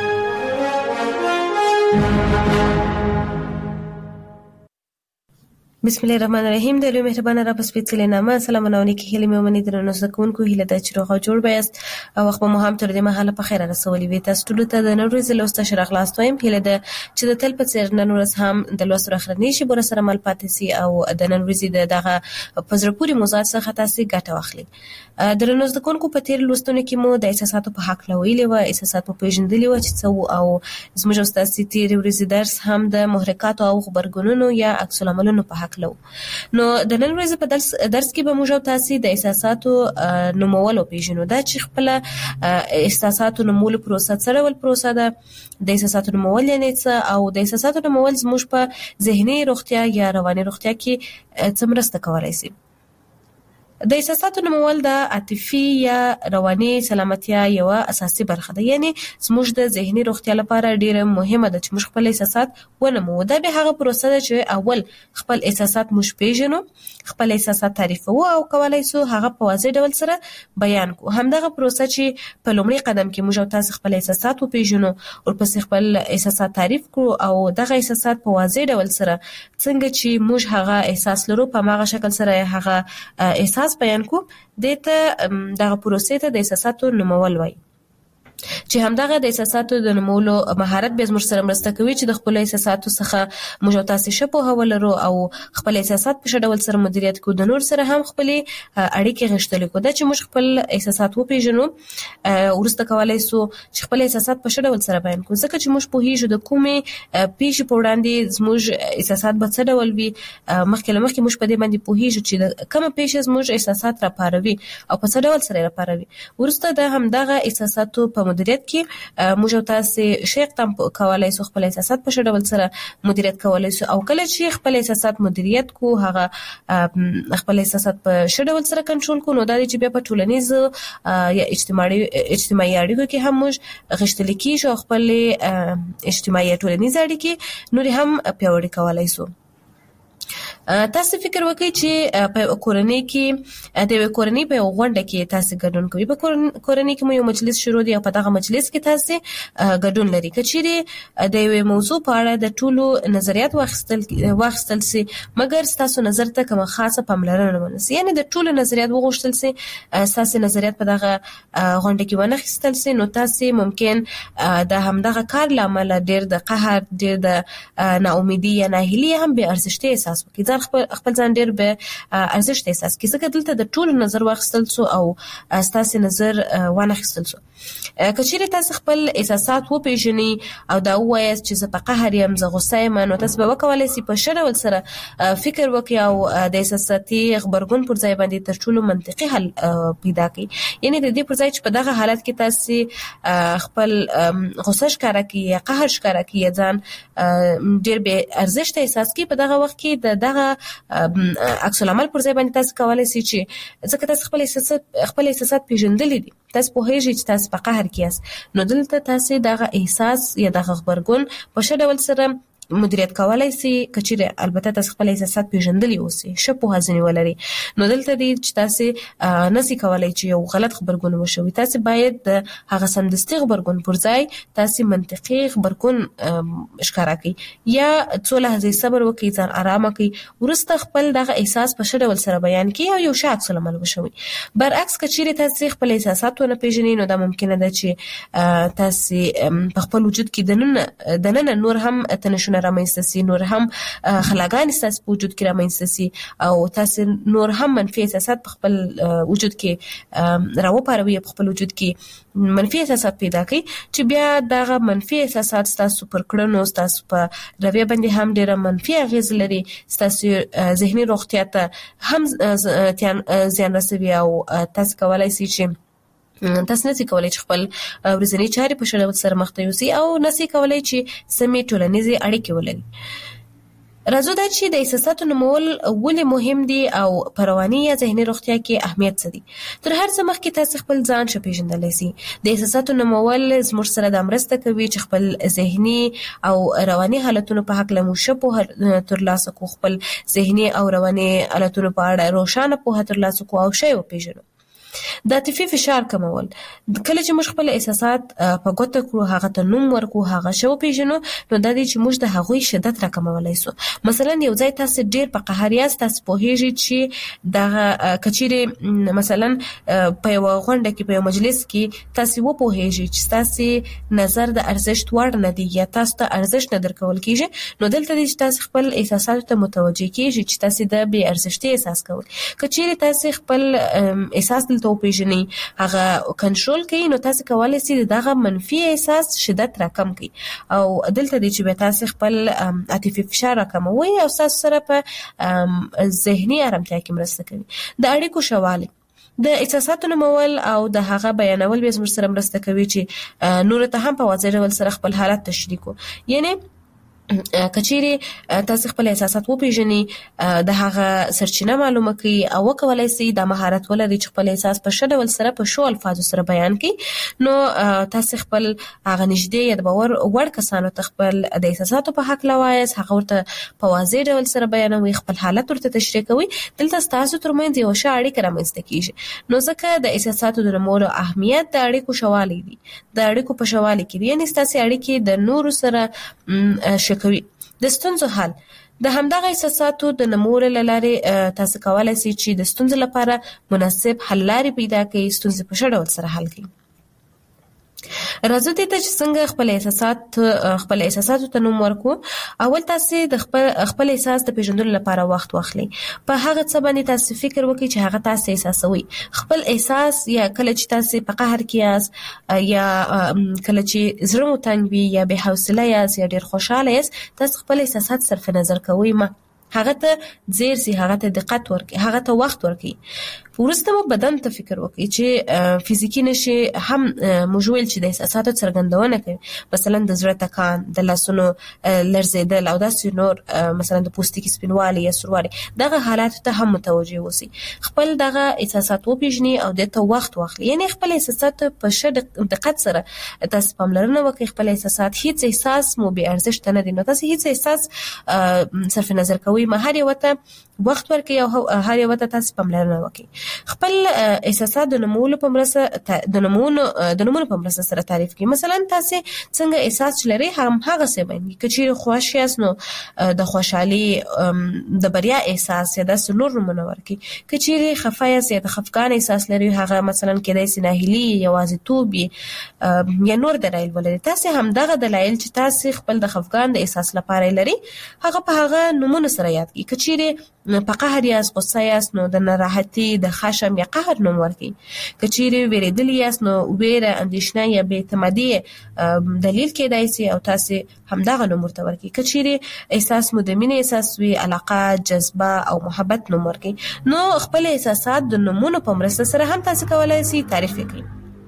بسم الله الرحمن الرحیم. د لوی مهربان رب سپېڅلې نامه سلام او نیکی هیله مې ومني. درنو زکونکو هیله د چروغ او جوړ بیاست او وخت مو هم تر دې مهاله په خیر رسولي وي. تاسو ټول ته د نن ورځې لوست شرح خلاص وایم. هیله ده چې د تل په څیر نن ورځ هم د لوست راخرنی شي بر سره مل پاتې سي او د نن ورځې د دغه پزره پوری موضوعات څخه تاسو ګټه واخلئ. درنو زکونکو په تیر لوستونه کې مو د احساساتو په حق لویلې و، احساسات په پیژندلې و چې څو او زموږ استاد تیر ورځې درس هم د محرکات او خبرګونونو یا عکس العملونو په حق لو. نو د نن ورځې په درس درس کې به موږ تاسو د احساساتو نومولو پیژنو. دا چې خپل احساساتو نومولو پروسه سره ول پروسه ده. د احساساتو نومول یعنی څه او د احساساتو نومول زموږ په ذهني روغتیا یا رواني روغتیا کې څه مرسته کولای شي. د احساساتو نومول د عاطفي یا رواني سلامتیا یو اساسي برخه ده. یعنی زموږ د ذهني روغتیا لپاره ډیره مهمه ده چې موږ خپل احساسات ونمو. دا به هغه پروسه ده چې اول خپل احساسات موږ پیژنو، خپل احساسات تعریفو او کولای شو هغه په واضح ډول سره بیان کو. همدغه پروسه چې په لومړي قدم کې موږ تاسو خپل احساسات وپیژنو او پس خپل احساسات تعریف کړو او دغه احساسات په واضح ډول سره څنګه چې موږ هغه احساس لرو په هغه شکل سره هغه احساس بیان کو. دته دغه پروسې ته د احساساتو نومول وایي چې همدغه د احساساتو د نومولو مهارت به زموږ سره مرسته کوي چې د خپل احساساتو څخه موږ تاسو شپو هولرو او خپل احساسات په ډول سره مدیریت کو. د نور سره هم خپل اړیکې غښتلې کو. دا چې موږ خپل احساسات وپیژنو ورسته کولای شو چې خپل احساسات په ډول سره بیان کو. ځکه چې موږ په هیڅ د کومې پیښې په وړاندې زموږ احساسات به څه ډول وي. مخکې لمخکې موږ په دې باندې په هیڅ چې کومه پیښه زموږ احساسات را پاروي او په څه ډول سره را پاروي. ورسته د همدغه احساساتو په مدیریت کې موږ تاسو شیخ تم کولای شو خپل احساسات په ډول سره مدیریت کولای شو او کله چې خپل احساسات مدیریت کو هغه خپل احساسات په ډول سره کنټرول کو نو دا چې بیا په ټولنیز یا اجتماعي اجتماعي اړیکو کې هم موږ غښتل کیږو خپل اجتماعي ټولنیز اړیکې نور هم پیاوړي کولای شو. تاسو فکر وکړئ چې په کورنۍ کې د کورنۍ په غونډه کې تاسو ګډون کوئ. په کورنۍ کې مو یو مجلس شروع دی او په دغه مجلس کې تاسو ګډون لري. کچېری د یو موضوع په اړه د ټولو نظریات واخیستل واخیستل سي مګر تاسو نظر ته کوم خاصه پاملرنه ونیسئ. یعنی د ټولو نظریات وغوښتل سي تاسو نظریات په دغه غونډه کې ونه خستل سي نو تاسو ممکن د همدغه کار لامل ډیر د قهر ډیر د ناامیدي یا ناهیلي هم به ارزښت احساس وکړي. خپل خپل ځان ډیر به ارزښت احساس کړي. ځکه دلته د ټولو نظر واخیستل سو او تاسو نظر ونه خستل سو. کچېری تاسو خپل احساسات وپیژنئ او دا وایاست چې زه په قهر یم، زه غوسه یم، نو تاسو به وکولای شئ په ښه ډول سره فکر وکړئ او د احساساتي خبرګون پر ځای باندې تر ټولو منطقي حل پیدا کړئ. یعنی د دې پر ځای چې په دغه حالت کې تاسو خپل غوسه ښکاره کړئ یا قهر ښکاره کړئ یا ځان ډیر به ارزښت احساس کړئ، په دغه وخت کې د دغه عکس العمل پر ځای باندې تاسو کولای شئ چې ځکه تاسو خپل احساسات خپل احساسات پیژندلې دي، تاسو په هیڅ چې تاسو په قهر کې یاست، نو دلته تاسو دغه احساس یا دغه خبرګون په ښه ډول سره مدیریت کولای شي. کچېره البته تاسو خپل احساسات پیژندلی اوسئ، ښه په ځنی ولري، نو دلته دې چې تاسو نسی کولای چې یو غلط خبرګون وشوي. تاسو باید د هغه سمدستي خبرګون پر ځای تاسو منطقي خبرګون ښکارا کړئ یا څو لحظې صبر وکړئ، ځان آرام کړئ، ورسته خپل دغه احساس په ښه ډول سره بیان کړئ او یو ښه عکس العمل وشوي. برعکس کچېره تاسو خپل احساسات ونه پیژنئ نو دا ممکنه ده چې تاسو په خپل وجود کې دننه دننه نور هم تنشونه رامنځته سي، نور هم خلاګانې ستاسو په وجود کې رامنځته سي او تاسو نور هم منفي احساسات په خپل وجود کې راوپاروي، په خپل وجود کې منفي احساسات پیدا کړي چې بیا دغه منفي احساسات ستاسو پر کړنو ستاسو په رویه باندې هم ډېره منفي اغیز لري، ستاسو ذهني روغتیا ته هم زیان رسوي او تاسو کولای شئ چې تاسو نسی کولای چې خپل ورځنی چارې په ډول سره مخ ته یوسئ او نسی کولای چې سمې ټولنیزې اړیکې ولرئ. راځو دا چې د احساساتو نمول ولې مهم دي او په رواني یا ذهني روغتیا کې اهمیت څه دي. تر هر څه مخکې تاسو خپل ځان ښه پیژندلی سئ. د احساساتو نمول زموږ سره دا مرسته کوي چې خپل ذهني او رواني حالتونو په هکله مو ښه پوهه ترلاسه کړو، خپل ذهني او رواني حالتونو په اړه روښانه پوهه ترلاسه کړو او ښه یې وپیژنو. د عاطفي فشار کمول، کله چې موږ خپل احساسات په ګوته کړو، هغه ته نوم ورکړو، هغه ښه وپیژنو، نو دا دی چې موږ د هغوی شدت راکمولی سو. مثلا یو ځای تاسو ډیر په قهر یاست، تاسو پوهیږئ چې دغه کچیرې مثلا په یوه غونډه کې په یو مجلس کې تاسو وپوهیږئ چې تاسو نظر د ارزښت وړ نه دی یا تاسو ته ارزښت نه درکول کیږي، نو دلته دی چې تاسو خپل احساساتو ته متوجه کیږئ چې تاسو د بې ارزښتۍ احساس کوئ. کچیرې تاسو خپل احساس دلته وپیژنئ، هغه کنټرول کړئ، نو تاسو کولی شئ دغه منفي احساس شدت راکم کړئ او دلته دی چې بیا تاسو خپل عاطفي فشار راکموئ او تاسو سره په ذهني ارامتیا کې مرسته کوي. د اړیکو ښه والی، د احساساتو نومول او د هغه بیانول بیا زموږ سره مرسته کوي چې نورو ته هم په واضح ډول سره خپل حالت تشریح کړو. یعنی کچیرې تاسو خپل احساسات وپیژنئ، د هغه سرچینه معلومه کړئ او وکولای شئ دا مهارت ولرئ چې خپل احساس په ښه ډول سره په ښو الفاظو سره بیان کړئ. نو تاسو خپل هغه نږدې یا د باور وړ کسانو ته خپل د احساساتو په هکله وایاست، هغه ورته په واضح ډول سره بیانوئ، خپل حالت ورته تشریح کوئ. دلته ستاسو ترمنځ یوه ښه اړیکه رامنځته کیږي. نو ځکه د احساساتو د نمولو اهمیت د اړیکو ښه والی دی، د اړیکو په ښه والي کې دی، یعنې ستاسې اړیکې د نورو سره ښه کوي. د ستونزو حل، د همدغه احساساتو د نمولو له لارې تاسو کولی شئ چې د ستونزو لپاره مناسب حل لارې پیدا کړئ، ستونزې په ښه ډول سره حل کړئ. راځو دې ته چې څنګه خپل احساسات خپل احساساتو ته نوم ورکړو. اول تاسو د خپل خپل احساس د پیژندلو لپاره وخت واخلئ. په هغه څه باندې تاسو فکر وکړئ چې هغه تاسو احساسوي. خپل احساس یا کله چې تاسو په قهر کې یاست یا کله چې زړه مو تنګ وي یا بې حوصله یاست یا ډېر خوشحاله یاست، تاسو خپل احساسات صرف نظر کوئ مه. هغه ته زیر سي، هغه ته دقت ورکړئ، هغه ته وخت ورکړئ. وروسته مو بدن ته فکر وکړئ چې فزیکي نښې هم موږ ویل چې د احساساتو څرګندونه کوي، مثلا د زړه ټکان، د لاسونو لړزېدل او داسې نور، مثلا د پوستکي سپینوالی یا سوروالی، دغه حالاتو ته هم متوجه اوسئ. خپل دغه احساسات وپیژنئ او دې ته وخت واخلئ. یعنې خپل احساسات په ښه دقت سره تاسو پاملرنه وکړئ. خپل احساسات، هیڅ احساس مو بې ارزښته نه دی، نو تاسو هیڅ احساس صرف نظر کوئ مه، هر یوه ته وخت ورکړئ او هر یوه ته تاسو پاملرنه وکړئ. خپل احساسات د نومولو په مرسته د نومونو د نومونو په مرسته سره تعریف کړئ. مثلا تاسو څنګه احساس لرئ هم هغه څه بیانوئ. که چیرې خوښ یاست نو د خوشحالي، د بریا احساس یا داسې نور نومونه ورکړئ. که چیرې خفه یاست یا د خفګان احساس لرئ، هغه مثلا کېدای شي ناهیلي، یوازیتوب یا نور دلایل ولري. تاسو همدغه دلایل چې تاسو خپل د خفګان د احساس لپاره لرئ، هغه په هغه نومونو سره یاد کړئ. که چیرې په قهر یاست، غصه یاست، نو د ناراحتي، د خشم یا قهر نوم ورکړئ. که چیرې ویرېدلي یاست، نو ویره، اندېښنه یا بې اعتمادي دلیل کېدای شي او تاسو همدغه نوم ورته ورکړئ. که چیرې احساس مو د مینې احساس وي، علاقه، جذبه او محبت نوم ورکړئ. نو خپل احساسات د نومونو په مرسته سره هم تاسو کولی شئ تعریف کړئ.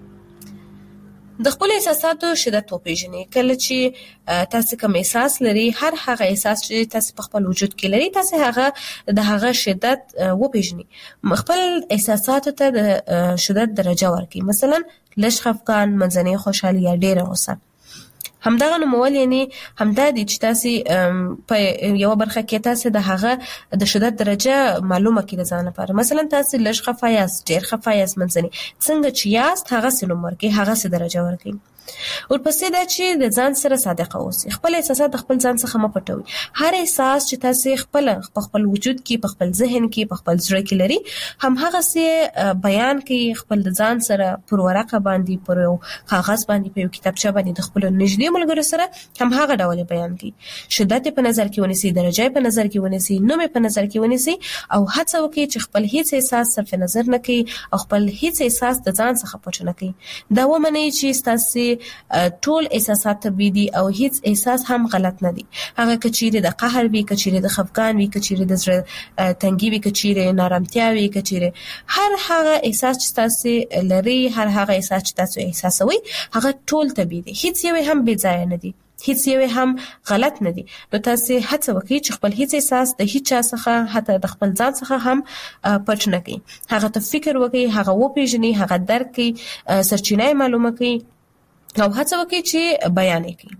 د خپل احساساتو شدت وپیژنئ. کله چې تاسو کوم احساس لرئ، هر هغه احساس چې تاسو په خپل وجود کې لرئ، تاسو هغه د هغه شدت وپیژنئ. خپل احساساتو ته د شدت درجه ورکړئ. مثلا لږ خفګان، منځنۍ خوشحالي یا ډېره غوسه. همدغه نومول یعنی همدا دي چې تاسو په یو برخه کې تاسو د هغه د شدت درجه معلومه کړئ د ځان لپاره. مثلا تاسو لږ خفه یاست، ډېر خفه یاست، منځنۍ، څنګه چې یاست هغه سه نوم ورکړئ، هغه سه درجه ورکړئ. ورپسې دا چې د ځان سره صادقه اوسئ. خپل احساسات د خپل ځان څخه مه پټوئ. هر احساس چې تاسو خپل په خپل وجود کې، په خپل ذهن کې، په خپل زړه کې لري، هم هغه سه بیان کړئ. خپل د ځان سره پر ورقه باندې، پر یو کاغذ باندې، په یو کتابچه باندې د خپل نږدې ملګرو سره هم هغه ډول بیان کړئ. شدت په نظر کې ونیسئ، درجه په نظر کې ونیسئ، نوم په نظر کې ونیسئ او هڅه وکړئ چې خپل هیڅ احساس صرف نظر نه کړئ او خپل هیڅ احساس د ځان څخه پټ نه کړئ. دا ومنئ چې تاسو ټول احساسات طبیعي دي او هیڅ احساس هم غلط نه دي. هغه که چیرې د قهر وي، که چیرې د خفګان وي، که چیرې د زړه تنګي وي، که چیرې نارامتیا وي، که چیرې هر هغه احساس چې تاسو لري، هر هغه احساس چې تاسو احساسوي، هغه ټول طبیعي دي. هیڅ یو هم بې ځایه نه دي. هیڅ یو هم غلط نه دي. نو تاسو هڅه وکړئ چې خپل هیڅ احساس د هیڅ چا څخه حتی د خپل ځان څخه هم پټ نه کړئ. هغه ته فکر وکړئ، هغه وپیژنئ، هغه درک کړئ، سرچینه معلومه کړئ او هڅه وکړئ چې بیان کړئ.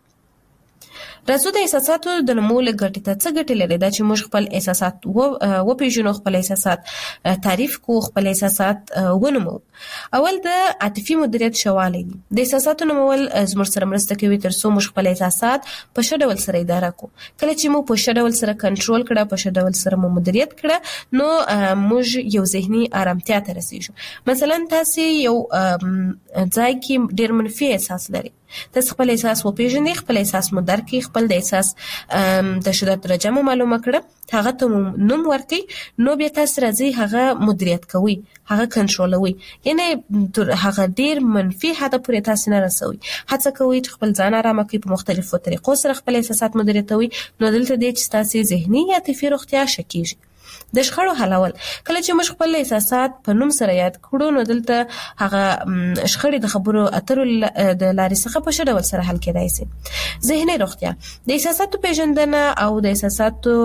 راځو د احساساتو د نمو له ګټې ته څه ګټې لري دا چې موږ خپل احساسات وپیژنو، خپل احساسات تعریف کو، خپل احساسات ونمو. اول د عاطفي مدیریت شوالی دي. د احساساتو نمول زموږ سره مرسته کوي ترڅو موږ خپل احساسات په ښه ډول سره اداره کو. کله چې موږ په ښه ډول سره کنټرول کړه، په ښه ډول سره مو مدیریت کړه، نو موږ یو ذهني آرامتیا ته رسیږو. مثلا تاسو یو ځای کې ډیر منفي احساس لري، تاسو خپل احساس وپیژنئ، خپل احساس مو درک کړئ، خپل د احساس د شدت درجه مو معلومه کړه، هغه ته نوم ورکړئ، نو بیا تاسو راځي هغه مدیریت کوئ، هغه کنټرولوي. یعنی هغه ډیر منفي حد پورې تاسو نه رسوي. هڅه کوئ چې خپل ځان آرام کړئ، په مختلفو طریقو سره خپل احساسات مدیریتوي. نو دلته د چې تاسو ذهني یا عاطفي روغتیا شکیږي. د شخړو حلول، کله چې موږ خپل احساسات په نوم سره یاد کړو، نو دلته هغه شخړې د خبرو اترو د لارې څخه په ښه ډول سره حل کېدای شي. ذهني روغتیا، د احساساتو پیژندنه او د احساساتو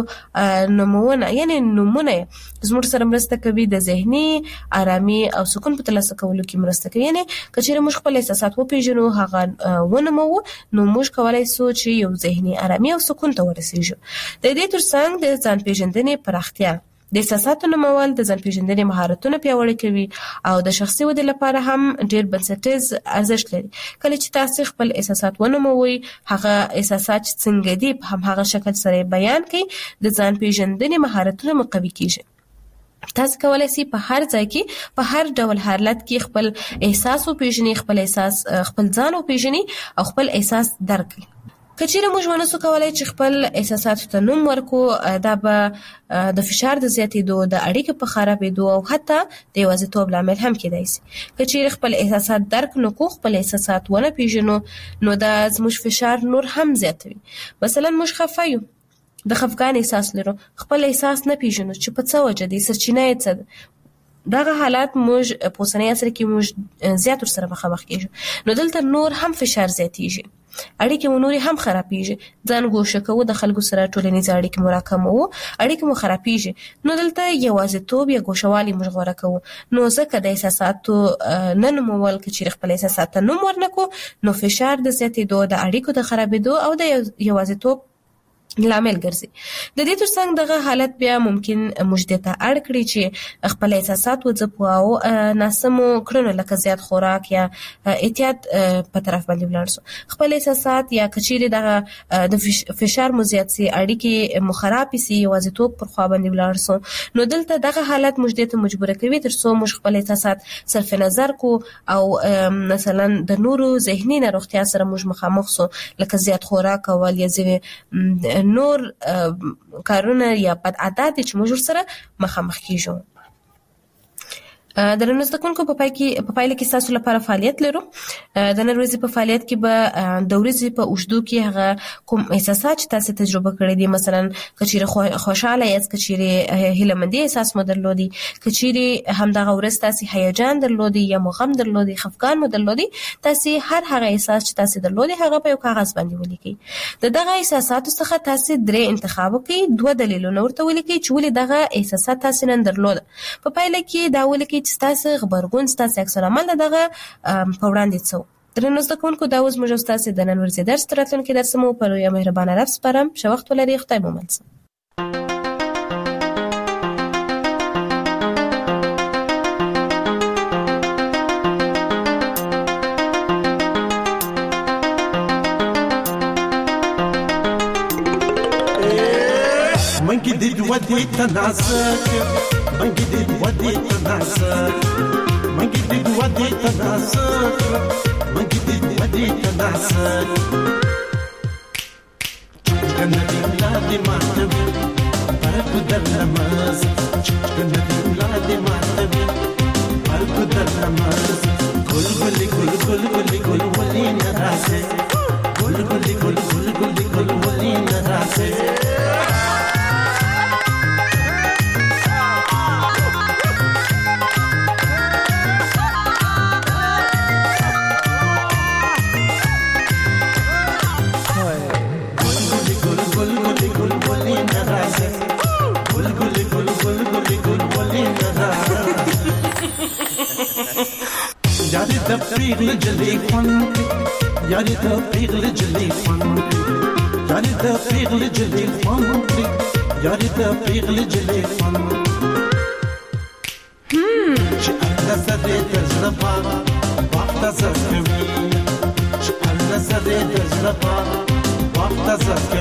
نمونه یعنی نمونه زموږ سره مرسته کوي د ذهني آرامي او سکون په ترلاسه کولو کې مرسته کوي. یعنی کچېرې موږ خپل احساسات وپیژنو، هغه ونمو، نو موږ کولای شو چې یو ذهني آرامي او سکون ته ورسیږو. د دې ترڅنګ د ځان پیژندنې پراختیا، د احساساتو نمول د ځان پیژندنې مهارتونه پیاوړي کوي او د شخصي ودې لپاره هم ډېر بنسټیز ارزښت لري. کله چې تاسو خپل احساسات ونموئ، هغه احساسات چې څنګه دي په هم هغه شکل سره بیان کړئ، د ځان پیژندنې مهارتونه مو قوي کیږي. تاسو کولای شئ په هر ځای کې په هر ډول حالت کې خپل احساس وپیژنئ، خپل احساس خپل ځان وپیژنئ او خپل احساس درک کړئ. کچېرې موږ ونسو کولای چې خپل احساساتو ته نوم ورکو، دا به د فشار د زیاتېدو، د اړیکې په خرابېدو او حتی د یوازیتوب لامل هم کېدای شي. کچېرې خپل احساسات درک نه کړو، خپل احساسات ونه پیژنو، نو دا زموږ فشار نور هم زیاتوي. مثلا موږ خفه یو، د خفګان احساس لرو، خپل احساس نه پیژنو چې په څه وجه دی، سرچینه یې څه ده. دغه حالات موږ په اوسني عصر کې موږ زیات ورسره مخامخ کېږو. نو دلته نور هم فشار زیاتېږي، اړیکې مو نورې هم خرابېږي، ځان ګوښه کوو، د خلکو سره ټولنیزې اړیکې مو راکموو، اړیکې مو خرابېږي. نو دلته یوازیتوب یا ګوښهوالي موږ غوره کوو. نو ځکه د احساساتو نه نومول، که چېرې خپل احساسات ته نوم ورنکړو، نو فشار د زیاتېدو، د اړیکو د خرابېدو او د یوازیتوب لامل ګرځي. د دې ترڅنګ دغه حالت بیا ممکن موږ دې ته اړ کړي چې خپل احساسات وځپو او ناسمو کړنو لکه زیات خوراک یا احتیاط په طرف باندې ولاړ شو. خپل احساسات یا کچېرې دغه د فشار مو زیات سي، اړیکې مو خراب سي، یوازیتوب پر خوا باندې ولاړ شو، نو دلته دغه حالت موږ دې ته مجبور کوي ترڅو موږ خپل احساسات صرف نظر کو او مثلا د نورو ذهني ناروغتیا سره موږ مخامخ شو، لکه زیات خوراک کول یا ځینې نور کارونه یا بد عادت چې موږ سره مخامخ کیږو. د نن زده کوونکو په پای کې په پایله کې تاسو لپاره فعالیت لرو. د نن ورځې په فعالیت کې به د ورځې په اوږدو کې هغه کوم احساسات چې تاسو تجربه کړی دي، مثلا کچېرې خوشاله یاست، کچېرې هیله‌مندي احساس مو درلودي، کچېرې همدغه ورځ تاسو هیجان درلودي یا غم درلودي، خفګان مو درلودي، تاسو هر هغه احساس چې تاسو درلودي هغه په یو کاغذ باندې ولیکئ. د دغه احساساتو څخه تاسو درې انتخاب وکړئ، دوه دلیلونه ورته ولیکئ چې ولې دغه احساسات تاسو نن درلوده. په پایله کې دا ولیکئ چې ستاسو غبرګون، ستاسو عکس العمل دغه په وړاندې څه و. درنو زده کوونکو، دا اوس موږ ستاسو د نن ورځې درس تر راتلونکي درس مو په لویه مهربانه رب سپارم. ښه وخت ولرئ، خدای مو مل شه.
منگی دید ودی تناسک، منگی دید ودی تناسک، منگی دید ودی تناسک، منگی دید ودی تناسک. کنه ولادی ماتبی، پرکو در نماز. کنه ولادی ماتبی، پرکو در نماز. گل گلی گل گل گلی گل ولی نراسه، گل گلی گل گل گلی گل ولی نراسه. ته پیغله جلې خوان یاري ته پیغله جلې خوان یاري ته پیغله جلې خوان یاري ته پیغله جلې خوان هم چې الله سده تجربه وقت زکوي چې الله سده تجربه وقت زکوي